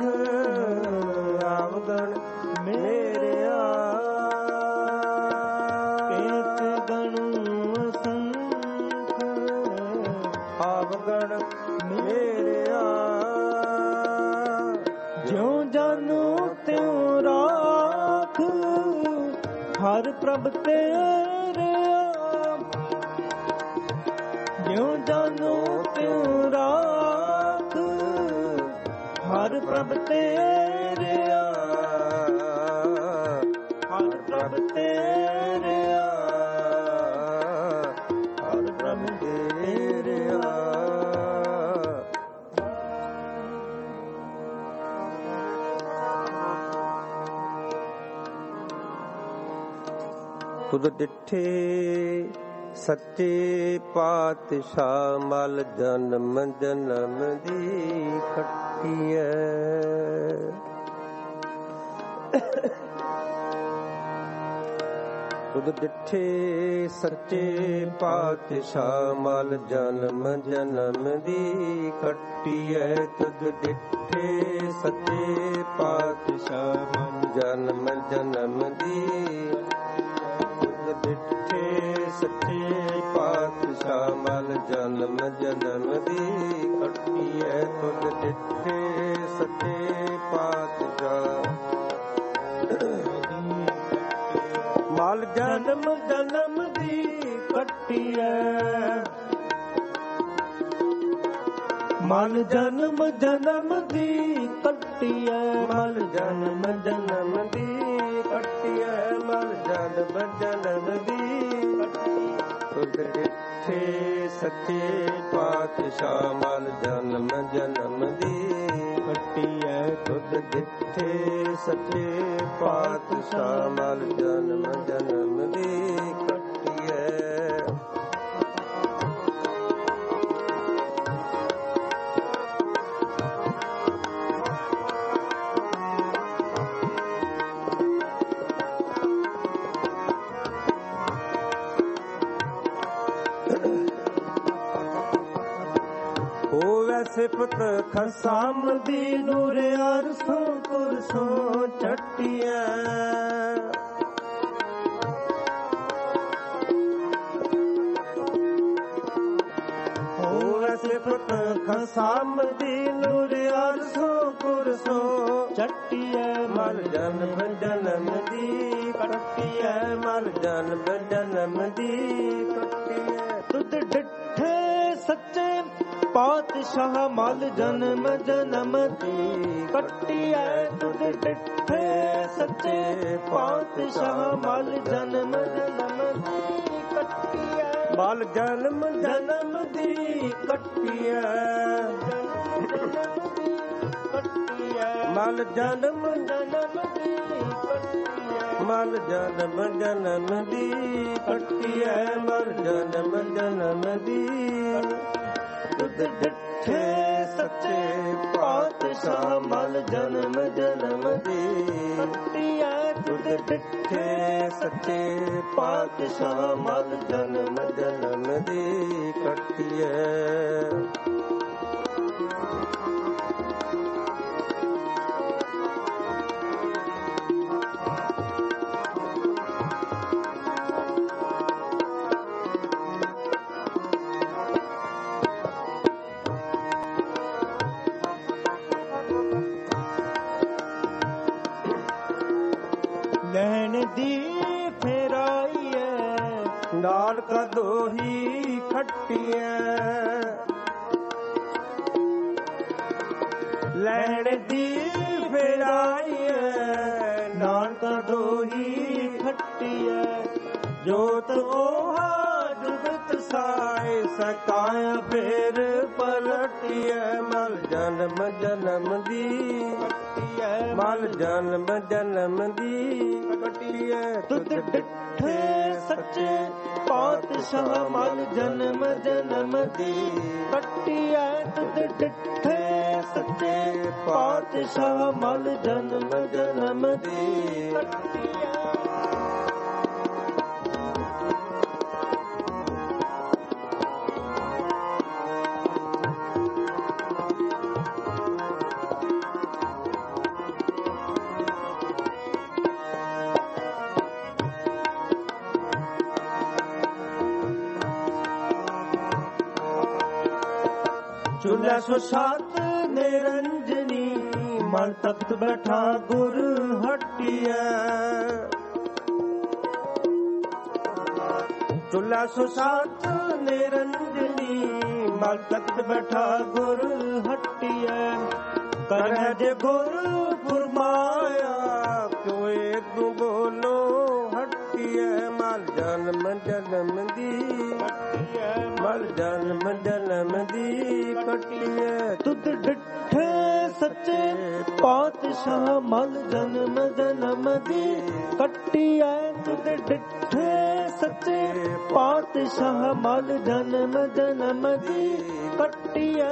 ਆਵਗਣ ਮੇਰਿਆ ਏਤ ਗਨੋ ਅਸੰਖ ਆਵਗਣ ਮੇਰਿਆ ਜਿਉ ਜਾਨੂ ਤਿਉ ਰਾਖ ਹਰ ਪ੍ਰਭ ਤੇਰਿਆ ਜਿਉ ਜਾਨੂ ਤਿਉ ਰਾਖ ਹਰ ਪ੍ਰਭ ਤੇਰਿਆ ਹਰ ਪ੍ਰਭ ਤੇਰਿਆ ਹਰ ਪ੍ਰਭ ਤੇਰਿਆ ਤੁਧ ਡਿਠੇ ਸੱਚੇ ਪਾਤਸ਼ਾਹ ਮਲ ਜਨਮ ਜਨਮ ਦੀ ਖੱਟੀਐ ਤੁਧ ਡਿਠੇ ਸੱਚੇ ਪਾਤਸ਼ਾਹ ਮਲ ਜਨਮ ਜਨਮ ਦੀ ਖੱਟੀਐ ਤੁਧ ਡਿਠੇ ਸੱਚੇ ਪਾਤਸ਼ਾਹ ਮਲ ਜਨਮ ਜਨਮ ਦੀ ਡਿਠੇ ਸੱਚੇ ਪਾਤਸ਼ਾਹ ਮਲ ਜਨਮ ਜਨਮ ਦੀ ਖੱਟੀਐ ਤੁਧ ਡਿਠੇ ਸੱਚੇ ਪਾਤਸ਼ਾਹ ਮਲ ਜਨਮ ਜਨਮ ਦੀ ਖੱਟੀਐ ਮਲ ਜਨਮ ਜਨਮ ਦੀ ਖੱਟੀਐ ਮਲ ਜਨਮ ਜਨਮ ਦੀ ਖੱਟੀਐ ਮਲ ਜਨਮ ਜਨਮ ਦੀ ਤੁਧ ਡਿਠੇ ਸੱਚੇ ਪਾਤਸ਼ਾਹ ਮਲ ਜਨਮ ਜਨਮ ਦੀ ਖੱਟੀਐ ਤੁਧ ਡਿਠੇ ਸੱਚੇ ਪਾਤਸ਼ਾਹ ਮਲ ਜਨਮ ਜਨਮ ਦੀ ਖੱਟੀਐ ਸਿਫਤ ਖਸਾਮ ਦੀ ਨੂਰ ਅਰਸੋਂ ਕੁਰਸੋਂ ਚੱਟੀਐ ਸੋ ਚੱਟੀਐ ਮਲ ਜਨਮ ਜਨਮ ਦੀ ਕੱਟੀਐ ਮਲ ਜਨਮ ਜਨਮ ਦੀ ਕੱਟੀਐ ਤੁਧ ਡਿਠੇ ਸੱਚੇ ਪਾਤਸ਼ਾਹ ਮਲ ਜਨਮ ਜਨਮ ਦੀ ਕੱਟੀਐ ਤੁਧ ਡਿਠੇ ਸੱਚੇ ਪਾਤਸ਼ਾਹ ਮਲ ਜਨਮ ਜਨਮ ਦੀ ਕੱਟੀਐ ਮਲ ਜਨਮ ਜਨਮ ਦੀ ਕੱਟੀਐ ਮਲ ਜਨਮ ਜਨਮ ਦੀ ਕੱਟੀਐ ਮਲ ਜਨਮ ਜਨਮ ਦੀ ਕੱਟੀਐ ਮਲ ਜਨਮ ਜਨਮ ਦੀ ਤੁਧ ਡਿਠੇ ਸੱਚੇ ਪਾਤਸ਼ਾਹ ਮਲ ਜਨਮ ਜਨਮ ਦੀ ਕੱਟੀਐ ਤੁਧ ਡਿਠੇ ਸੱਚੇ ਪਾਤਸ਼ਾਹ ਮਲ ਜਨਮ ਜਨਮ ਦੀ ਕੱਟੀਐ ਲੈਣ ਦੀ ਫੇਰਾਈਐ ਨਾਲ ਕਦੋਹੀ ਖੱਟੀਐ ਲੈਣ ਦੀ ਫੇਰਾਈਐ ਨਾਲ ਕਦੋਹੀ ਖੱਟੀਐ ਜੋਤ ਓਹਾ ਜੁਗਤ ਸਾਏ ਸਕਾਇਆ ਫੇਰ ਪਲਟੀਐ ਮਲ ਜਨਮ ਜਨਮ ਦੀ ਕੱਟੀਐ ਮਲ ਜਨਮ ਜਨਮ ਦੀ ਕੱਟੀਐ ਤੁਧ ਡਿਠੇ ਸੱਚੇ ਪਾਤਸ਼ਾਹ ਮਲ ਜਨਮ ਜਨਮ ਦੀ ਕੱਟੀਐ ਤੁਧ ਡਿਠੇ ਸੱਚੇ ਪਾਤਸ਼ਾਹ ਮਲ ਜਨਮ ਜਨਮ ਦੀ ਕੱਟੀਐ ਚੁੱਲ੍ਹਾ ਸੋ ਸਾਤ ਨਿਰੰਜਨੀ ਮਲ ਤਖਤ ਬੈਠਾ ਗੁਰ ਹਟੀਐ ਚੁੱਲ੍ਹਾ ਸੋ ਸਾਤ ਨਿਰੰਜਨੀ ਮਲ ਤਖਤ ਬੈਠਾ ਗੁਰ ਹਟੀਐ ਕਰਹਿ ਜੇ ਗੁਰ ਫੁਰਮਾਇਆ ਕਿਉ ਏਕ ਨੂੰ ਬੋਲੋ ਹਟੀਐ ਮਲ ਜਨਮ ਜਨਮ ਦੀ ਮਲ ਜਨਮ ਜਨਮ ਦੀ ਕੱਟੀਐ ਤੁਧ ਡਿਠੇ ਸੱਚੇ ਪਾਤਸ਼ਾਹ ਮਲ ਜਨਮ ਜਨਮ ਦੀ ਕੱਟੀਐ ਤੁਧ ਡਿਠੇ ਸੱਚੇ ਪਾਤਸ਼ਾਹ ਮਲ ਜਨਮ ਜਨਮ ਦੀ ਕੱਟੀਐ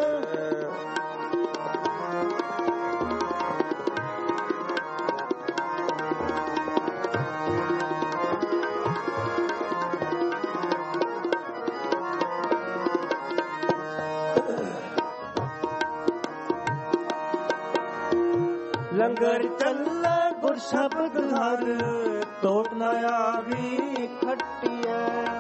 ਲੰਗਰ ਚੱਲਾ ਗੁਰ ਸ਼ਬਦ ਹਰ ਟੋਟ ਨਾ ਆਵੀ ਖੱਟੀਐ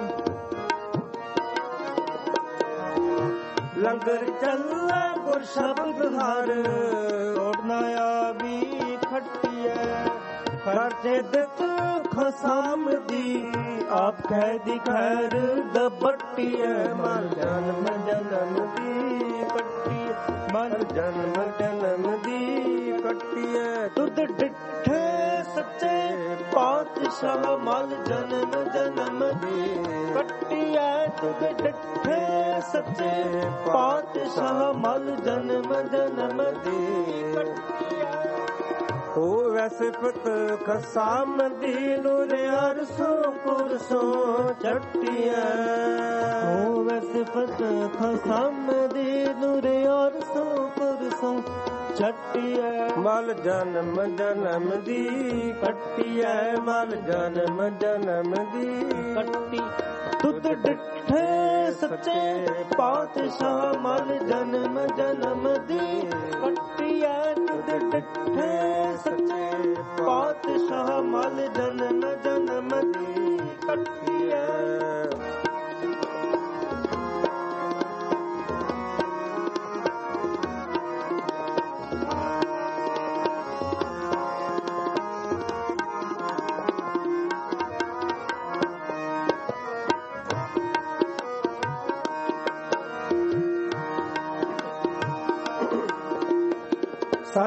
ਲੰਗਰ ਚੱਲਾ ਗੁਰ ਸ਼ਬਦ ਹਰ ਟੋਟ ਨਾ ਆਵੀ ਖੱਟੀਐ ਖਰਚੇ ਦਿੱਤ ਖਸਾਮ ਦੀ ਆਪ ਕਹਿ ਦੀ ਖੈਰ ਦਬਟੀਐ ਮਲ ਜਨਮ ਜਨਮ ਦੀ ਕੱਟੀਐ ਮਲ ਜਨਮ ਜਨਮ ਦੀ ਕੱਟੀਐ ਤੁਧ ਡਿਠੇ ਸੱਚੇ ਪਾਤਸ਼ਾਹ ਮਲ ਜਨਮ ਜਨਮ ਦੀ ਕੱਟੀਐ ਤੁਧ ਡਿਠੇ ਸੱਚੇ ਪਾਤਸ਼ਾਹ ਮਲ ਜਨਮ ਜਨਮ ਦੀ ਕੱਟੀਐ ਹੋਵੇ ਸਿਫਤ ਖਸਾਮ ਦੀ ਨੂਰ ਅਰਸੋ ਕੁਰਸੋ ਚੱਟੀਐ ਹੋਵੇ ਸਿਫਤ ਖਸਾਮ ਦੀ ਨੂਰ ਅਰਸੋ ਕੁਰਸੋ ਚੱਟੀਐ ਮਲ ਜਨਮ ਜਨਮ ਦੀ ਕੱਟੀਐ ਮਲ ਜਨਮ ਜਨਮ ਦੀ ਕੱਟੀ ਤੁਧ ਡਿਠੇ ਸੱਚੇ ਪਾਤਸ਼ਾਹ ਮਲ ਜਨਮ ਜਨਮ ਦੀ ਕੱਟੀਐ ਤੁਧ ਡਿਠੇ ਸੱਚੇ ਪਾਤਸ਼ਾਹ ਮਲ ਜਨਮ ਜਨਮ ਦੀ ਕੱਟੀਐ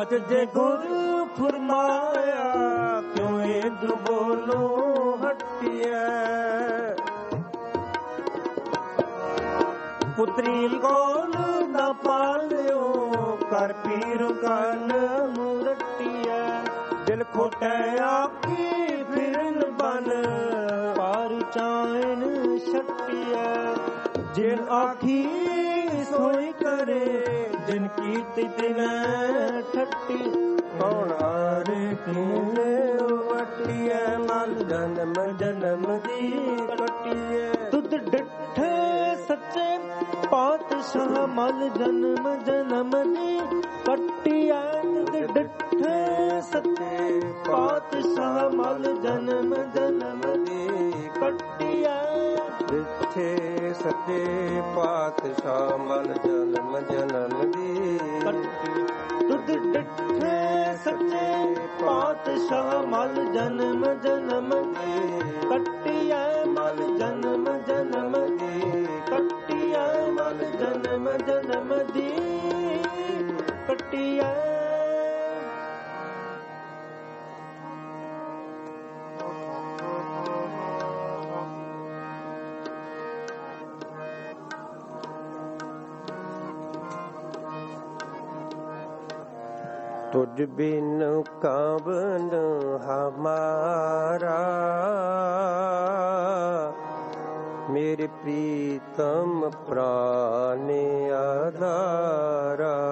सच जे गुर फरमाया क्यों एक बोलो हटिया। पुत्री कौन न पालियो कर पीर कन मूरतिया। दिल खोटे आकी फिरन बन पार चाइन छटिया। जिन आखी सोई करे जिनकी तिन ठट्टी। कौन हार किले वटिया मल जन्म जन्म दी कटिया। तुद डिठे सच्चे पातशाह मल जन्म जन्म दी कटिया। तुद डिठे सच्चे पातशाह मल जन्म जन्म दी कटिया। डिठे सच्चे पातशाह मल जन्म जन्म दी कटिया। तुद डिठे सच्चे पातशाह मल जन्म जन्म दी कटिया। मल जन्म जन्म दी कटिया। मल जन्म जन्म दी कटिया। तुझ बिन कावन हमारा मेरे प्रीतम प्राण आधारा।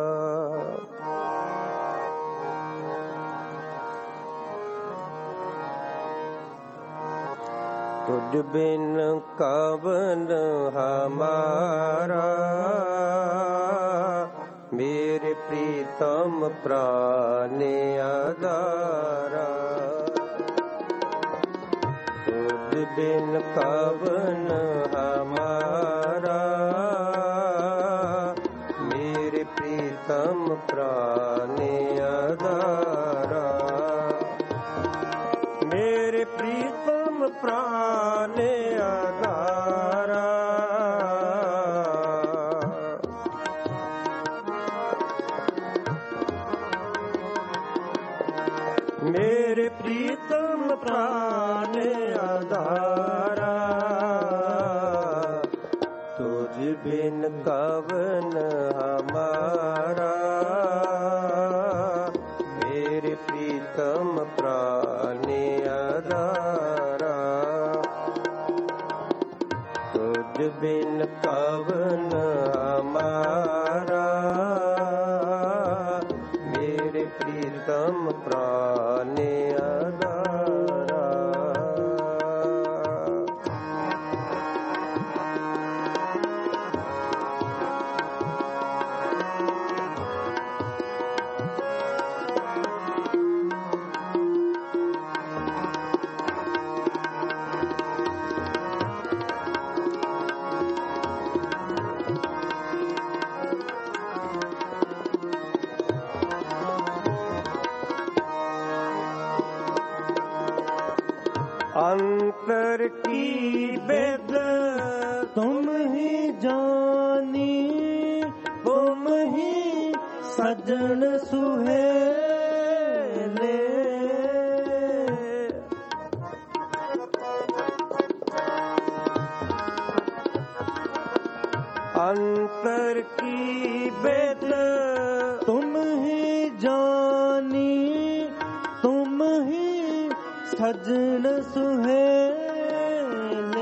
तुझ बिन कावन हमारा मेरे प्रीतम प्राण आधारा। तुझ बिन कावन हमारा मेरे प्रीतम प्राण आधारा। मेरे प्रीतम प्राण आधारा। मेरे प्रीतम प्राण आधारा। तुझ बिन कावन हमारा मेरे प्रीतम प्राण आधारा। तुझ बिन कावन हमारा मेरे प्रीतम प्राण आधारा। अंतर की बेद तुम ही जानी। तुम ही सजन सुहेले। अंतर की बेद तुम ही जानी। तुम ही सजन सुहेले।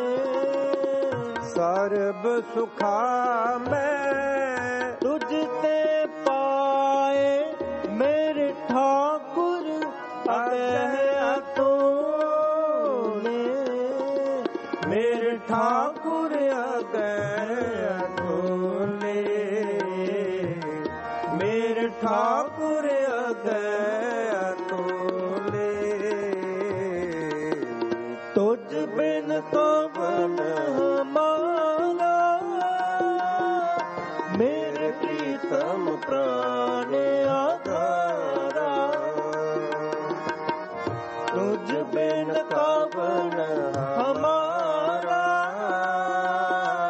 सर्ब सुखा मैं तुझते पाए मेरे ठाकुर अतोले। मेरे ठाकुर अतोले। मेरे ठाकुर अतोले। तुझ बिन कौन हमारा मेरे प्रीतम प्राण आधारा। तुझ बिन कौन हमारा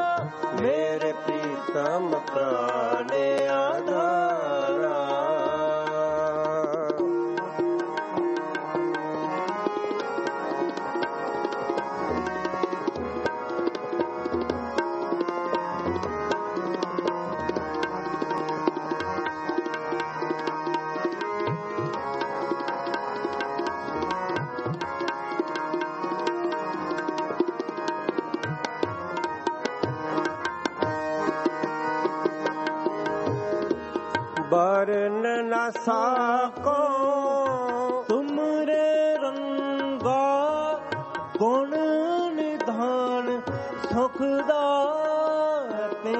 मेरे प्रीतम प्राण आधारा। साको तुमरे रंगा गुण निधान सुखदाते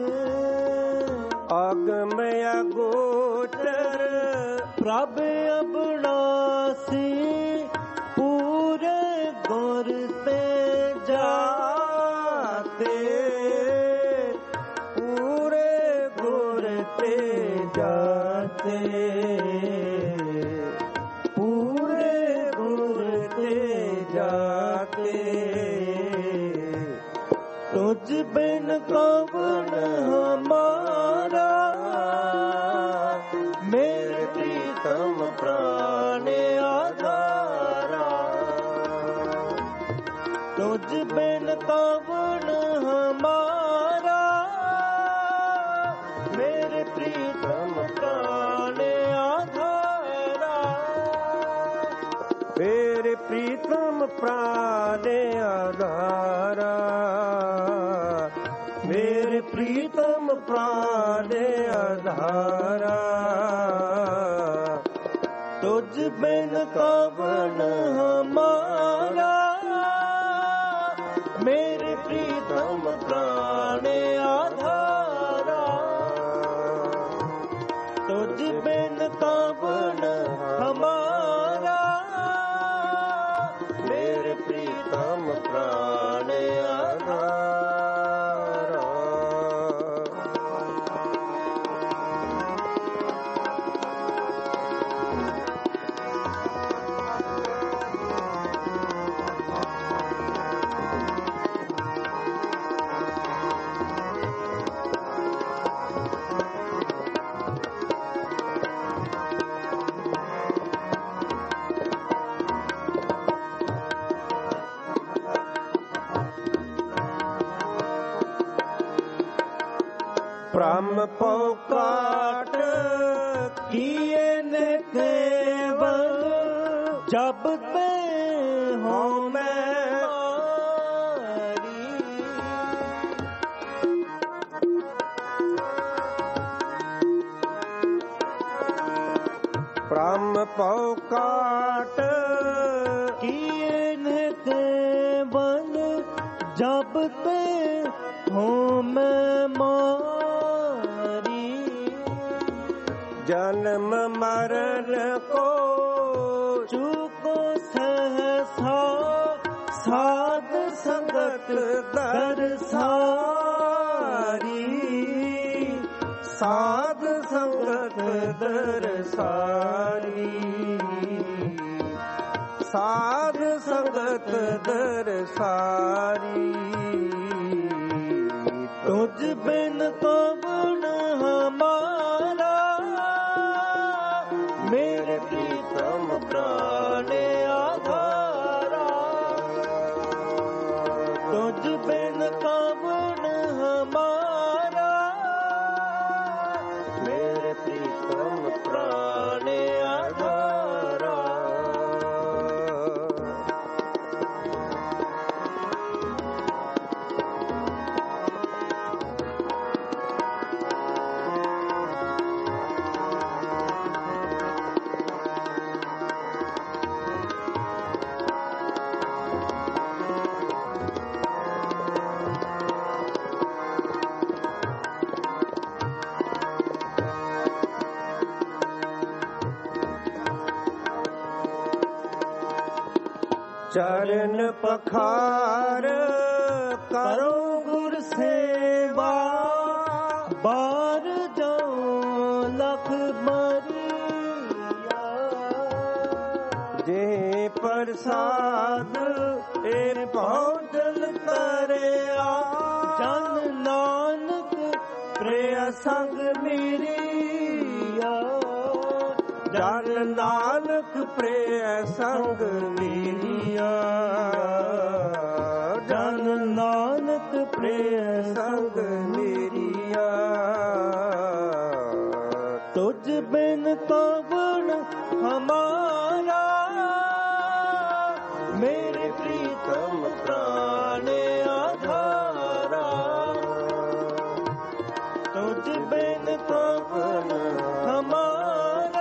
आगम अगोचर प्रभ अबनासी पूरे गुर ते जाते पूरे गुर ते जाते पूरे गुर ते जाते तुझ बिन कौन हमारा मेरे प्रीतम प्राण आधारा तुझ बिन कौन हमारा मेरे प्रीतम प्राण आधारा मेरे प्रीतम प्राण आधारा मेरे प्रीतम प्राण आधारा तुझ बिन कौन हमारा मेरे प्रीतम प्राण आधारा तुझ बिन कौन हमारा मेरे प्रीतम प्राण आधारा ब्रह्म पोकाट किए ने केवल जब ते हो मैरी ब्रह्म पोकाट किए ने केवल जब ते हो मैं मारी जन्म मरण को चूको सहसा साध संगत दरसारी साध संगत दरसारी साध संगत दरसारी तुझ बिन कौन हमारा मेरे प्रीतम प्राण आधारा तुझ बिन कौन हमारा मेरे प्रीतम प्राण आधारा चरण पखार करो गुर सेवा बार जाओ लख मरिया जे प्रसाद ए पहुँचल तरिया जन नानक प्रिय संग मेरिया जन नानक प्रिय संग मेरिया जन नानक प्रिय संग मेरिया तुझ बिन कौन हमारा मेरे प्रीतम प्राण आधारा तुझ बिन कौन हमारा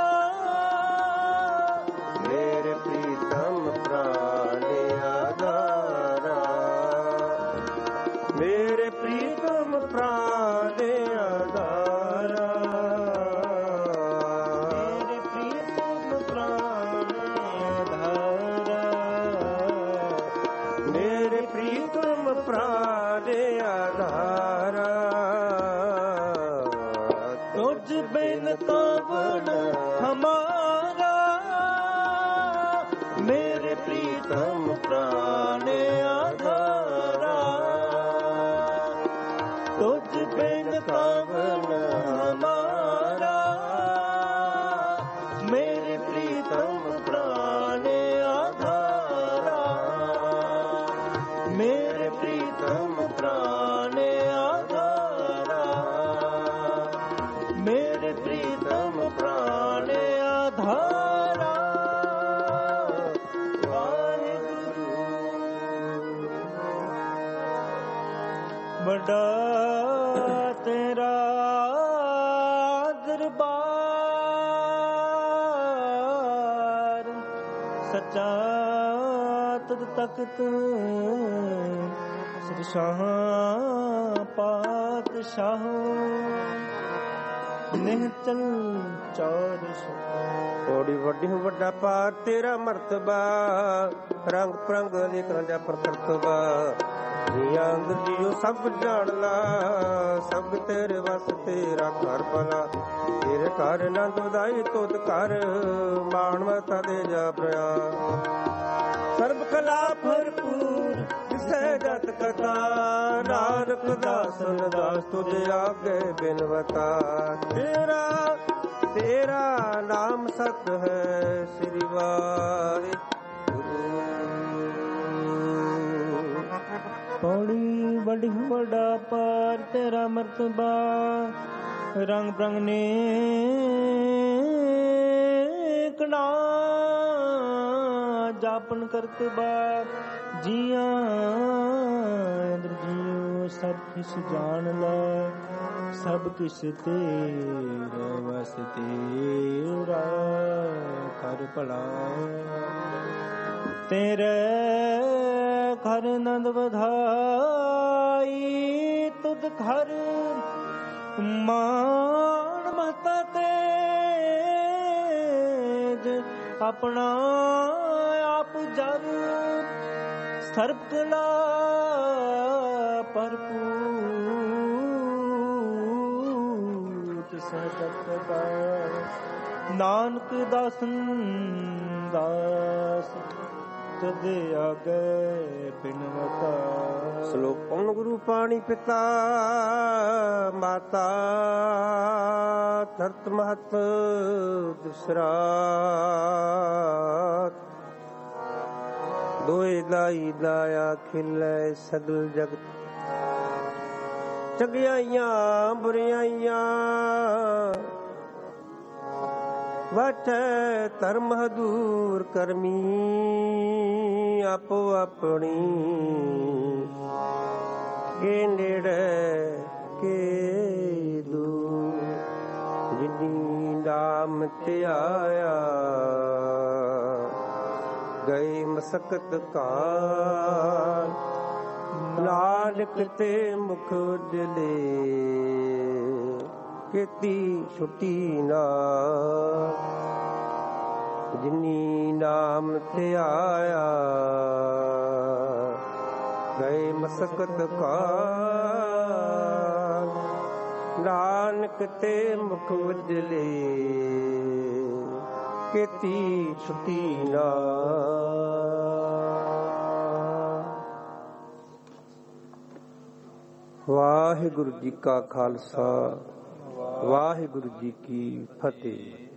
ਪ੍ਰੀਤਮ ਪ੍ਰਾਨ ਆਧਾਰਾ, ਤੁਝ ਬਿਨ ਕਵਨ ਹਮਾਰਾ, ਮੇਰੇ ਪ੍ਰੀਤਮ ਪ੍ਰਾਨ ਆਧਾਰਾ, ਮੇਰੇ ਪ੍ਰੀਤਮ ਪ੍ਰਾਨ ਆਧਾਰਾ, ਮੇਰੇ ਪ੍ਰੀਤਮ ਪ੍ਰਾਨ ਆਧਾਰਾ। ਵਾਹਿਗੁਰੂ ਵੱਡਾ ਤੇਰਾ ਦਰਬਾਰ, ਸੱਚਾ ਤੁਧ ਤਖਤ ਸ੍ਰੀ ਸ਼ਾਹ ਪਾਤਸ਼ਾਹ, ਨਿਹਚਲ ਚੌਦਸ। ਥੋੜੀ ਵੱਡੀ ਵੱਡਾ ਪਾਰ ਤੇਰਾ ਮਰਤਬਾ, ਰੰਗ ਪ੍ਰੰਗ ਅਨੇਕ ਰੰਗਾਂ ਪ੍ਰਕਰਤਬਾ, ਜੀਆਂ ਅੰਦਰ ਜੀਓ ਸਭ ਜਾਣ ਲਾ, ਸਭ ਤੇਰੇ ਵਸ ਤੇਰਾ ਘਰ ਭਲਾ, ਤੇਰੇ ਘਰ ਆਨੰਦ ਵਧਾਈ ਤੁਧ ਘਰ, ਮਾਣ ਮਤਾ ਦੇ ਜਾ ਪ੍ਰਿਆ, ਸਰਬ ਕਲਾ ਭਰਪੂਰ ਕਿਸੇ ਜਤ ਕਥਾ, ਨਾਨਕ ਦਾਸਨ ਦਾਸ ਤੁਝ ਆਗੇ ਬਿਨਵਤਾ, ਤੇਰਾ ਤੇਰਾ ਨਾਮ ਸਤ ਹੈ ਸ੍ਰੀ ਵਾਹਿਗੁਰੂ। ਪੌੜੀ ਵੱਡੀ ਵੱਡਾ ਪਾਰ ਤੇਰਾ ਮਰਤਬਾ, ਰੰਗ ਬਰੰਗ ਨੇਕ ਨਾ ਜਾਪਨ ਕਰਤਬਾ, ਜੀਆਂ ਅੰਦਰ ਜੀਓ ਸਭ ਕਿਛ ਜਾਣ ਲੈ, ਸਭ ਕਿਛ ਤੇਰਾ ਵਸ ਤੇਰਾ ਕਰ ਭਲਾ, ਤੇਰੇ ਘਰ ਆਨੰਦ ਵਧਾਈ ਤੁਧ ਘਰ, ਮਾਣ ਮਤਾ ਤੇਜ ਆਪਣਾ ਆਪ ਜਰ, ਸਰਬ ਕਲਾ ਭਰਪੂਰ ਤਿਸੈ ਜਪ ਕਾ, ਨਾਨਕ ਦਾਸਨ ਦਾਸ ਤੁਧ ਆਗੇ ਬਿਨਵਤਾ। ਸ਼ਲੋਕ ਪਵਨ ਗੁਰੂ ਪਾਣੀ ਪਿਤਾ, ਮਾਤਾ ਧਰਤ ਮਹਤ ਦੂਸਰਾ, ਦੋਏ ਦਾਈ ਦਾਇਆ ਖਿਲੇ ਸਗਲ ਜਗਤ, ਚੰਗਿਆਈਆਂ ਬੁਰਿਆਈਆਂ ਵਾਟੈ ਧਰਮ ਦੂਰ ਕਰਮੀ, ਆਪੋ ਆਪਣੀ ਕੇ ਨੇੜੇ ਕੇ ਦੂਰ, ਜਿਨੀ ਨਾਮ ਤੇ ਆਇਆ ਗਏ ਮਸਕਤ ਕਾਲ, ਨਾਨਕ ਤੇ ਮੁਖ ਉਜਲੇ ਕੀਤੀ ਛੁੱਟੀ ਨਾ, ਜਿਨੀ ਨਾਮ ਤੇ ਆਇਆ ਗਏ ਮਸਕਤ ਕਾਲ, ਨਾਨਕ ਤੇ ਮੁਖ ਉਜਲੇ ਕੀਤੀ ਛੁੱਟੀ ਨਾ। ਵਾਹਿਗੁਰੂ ਜੀ ਕਾ ਖਾਲਸਾ, ਵਾਹਿਗੁਰੂ ਜੀ ਕੀ ਫਤਿਹ।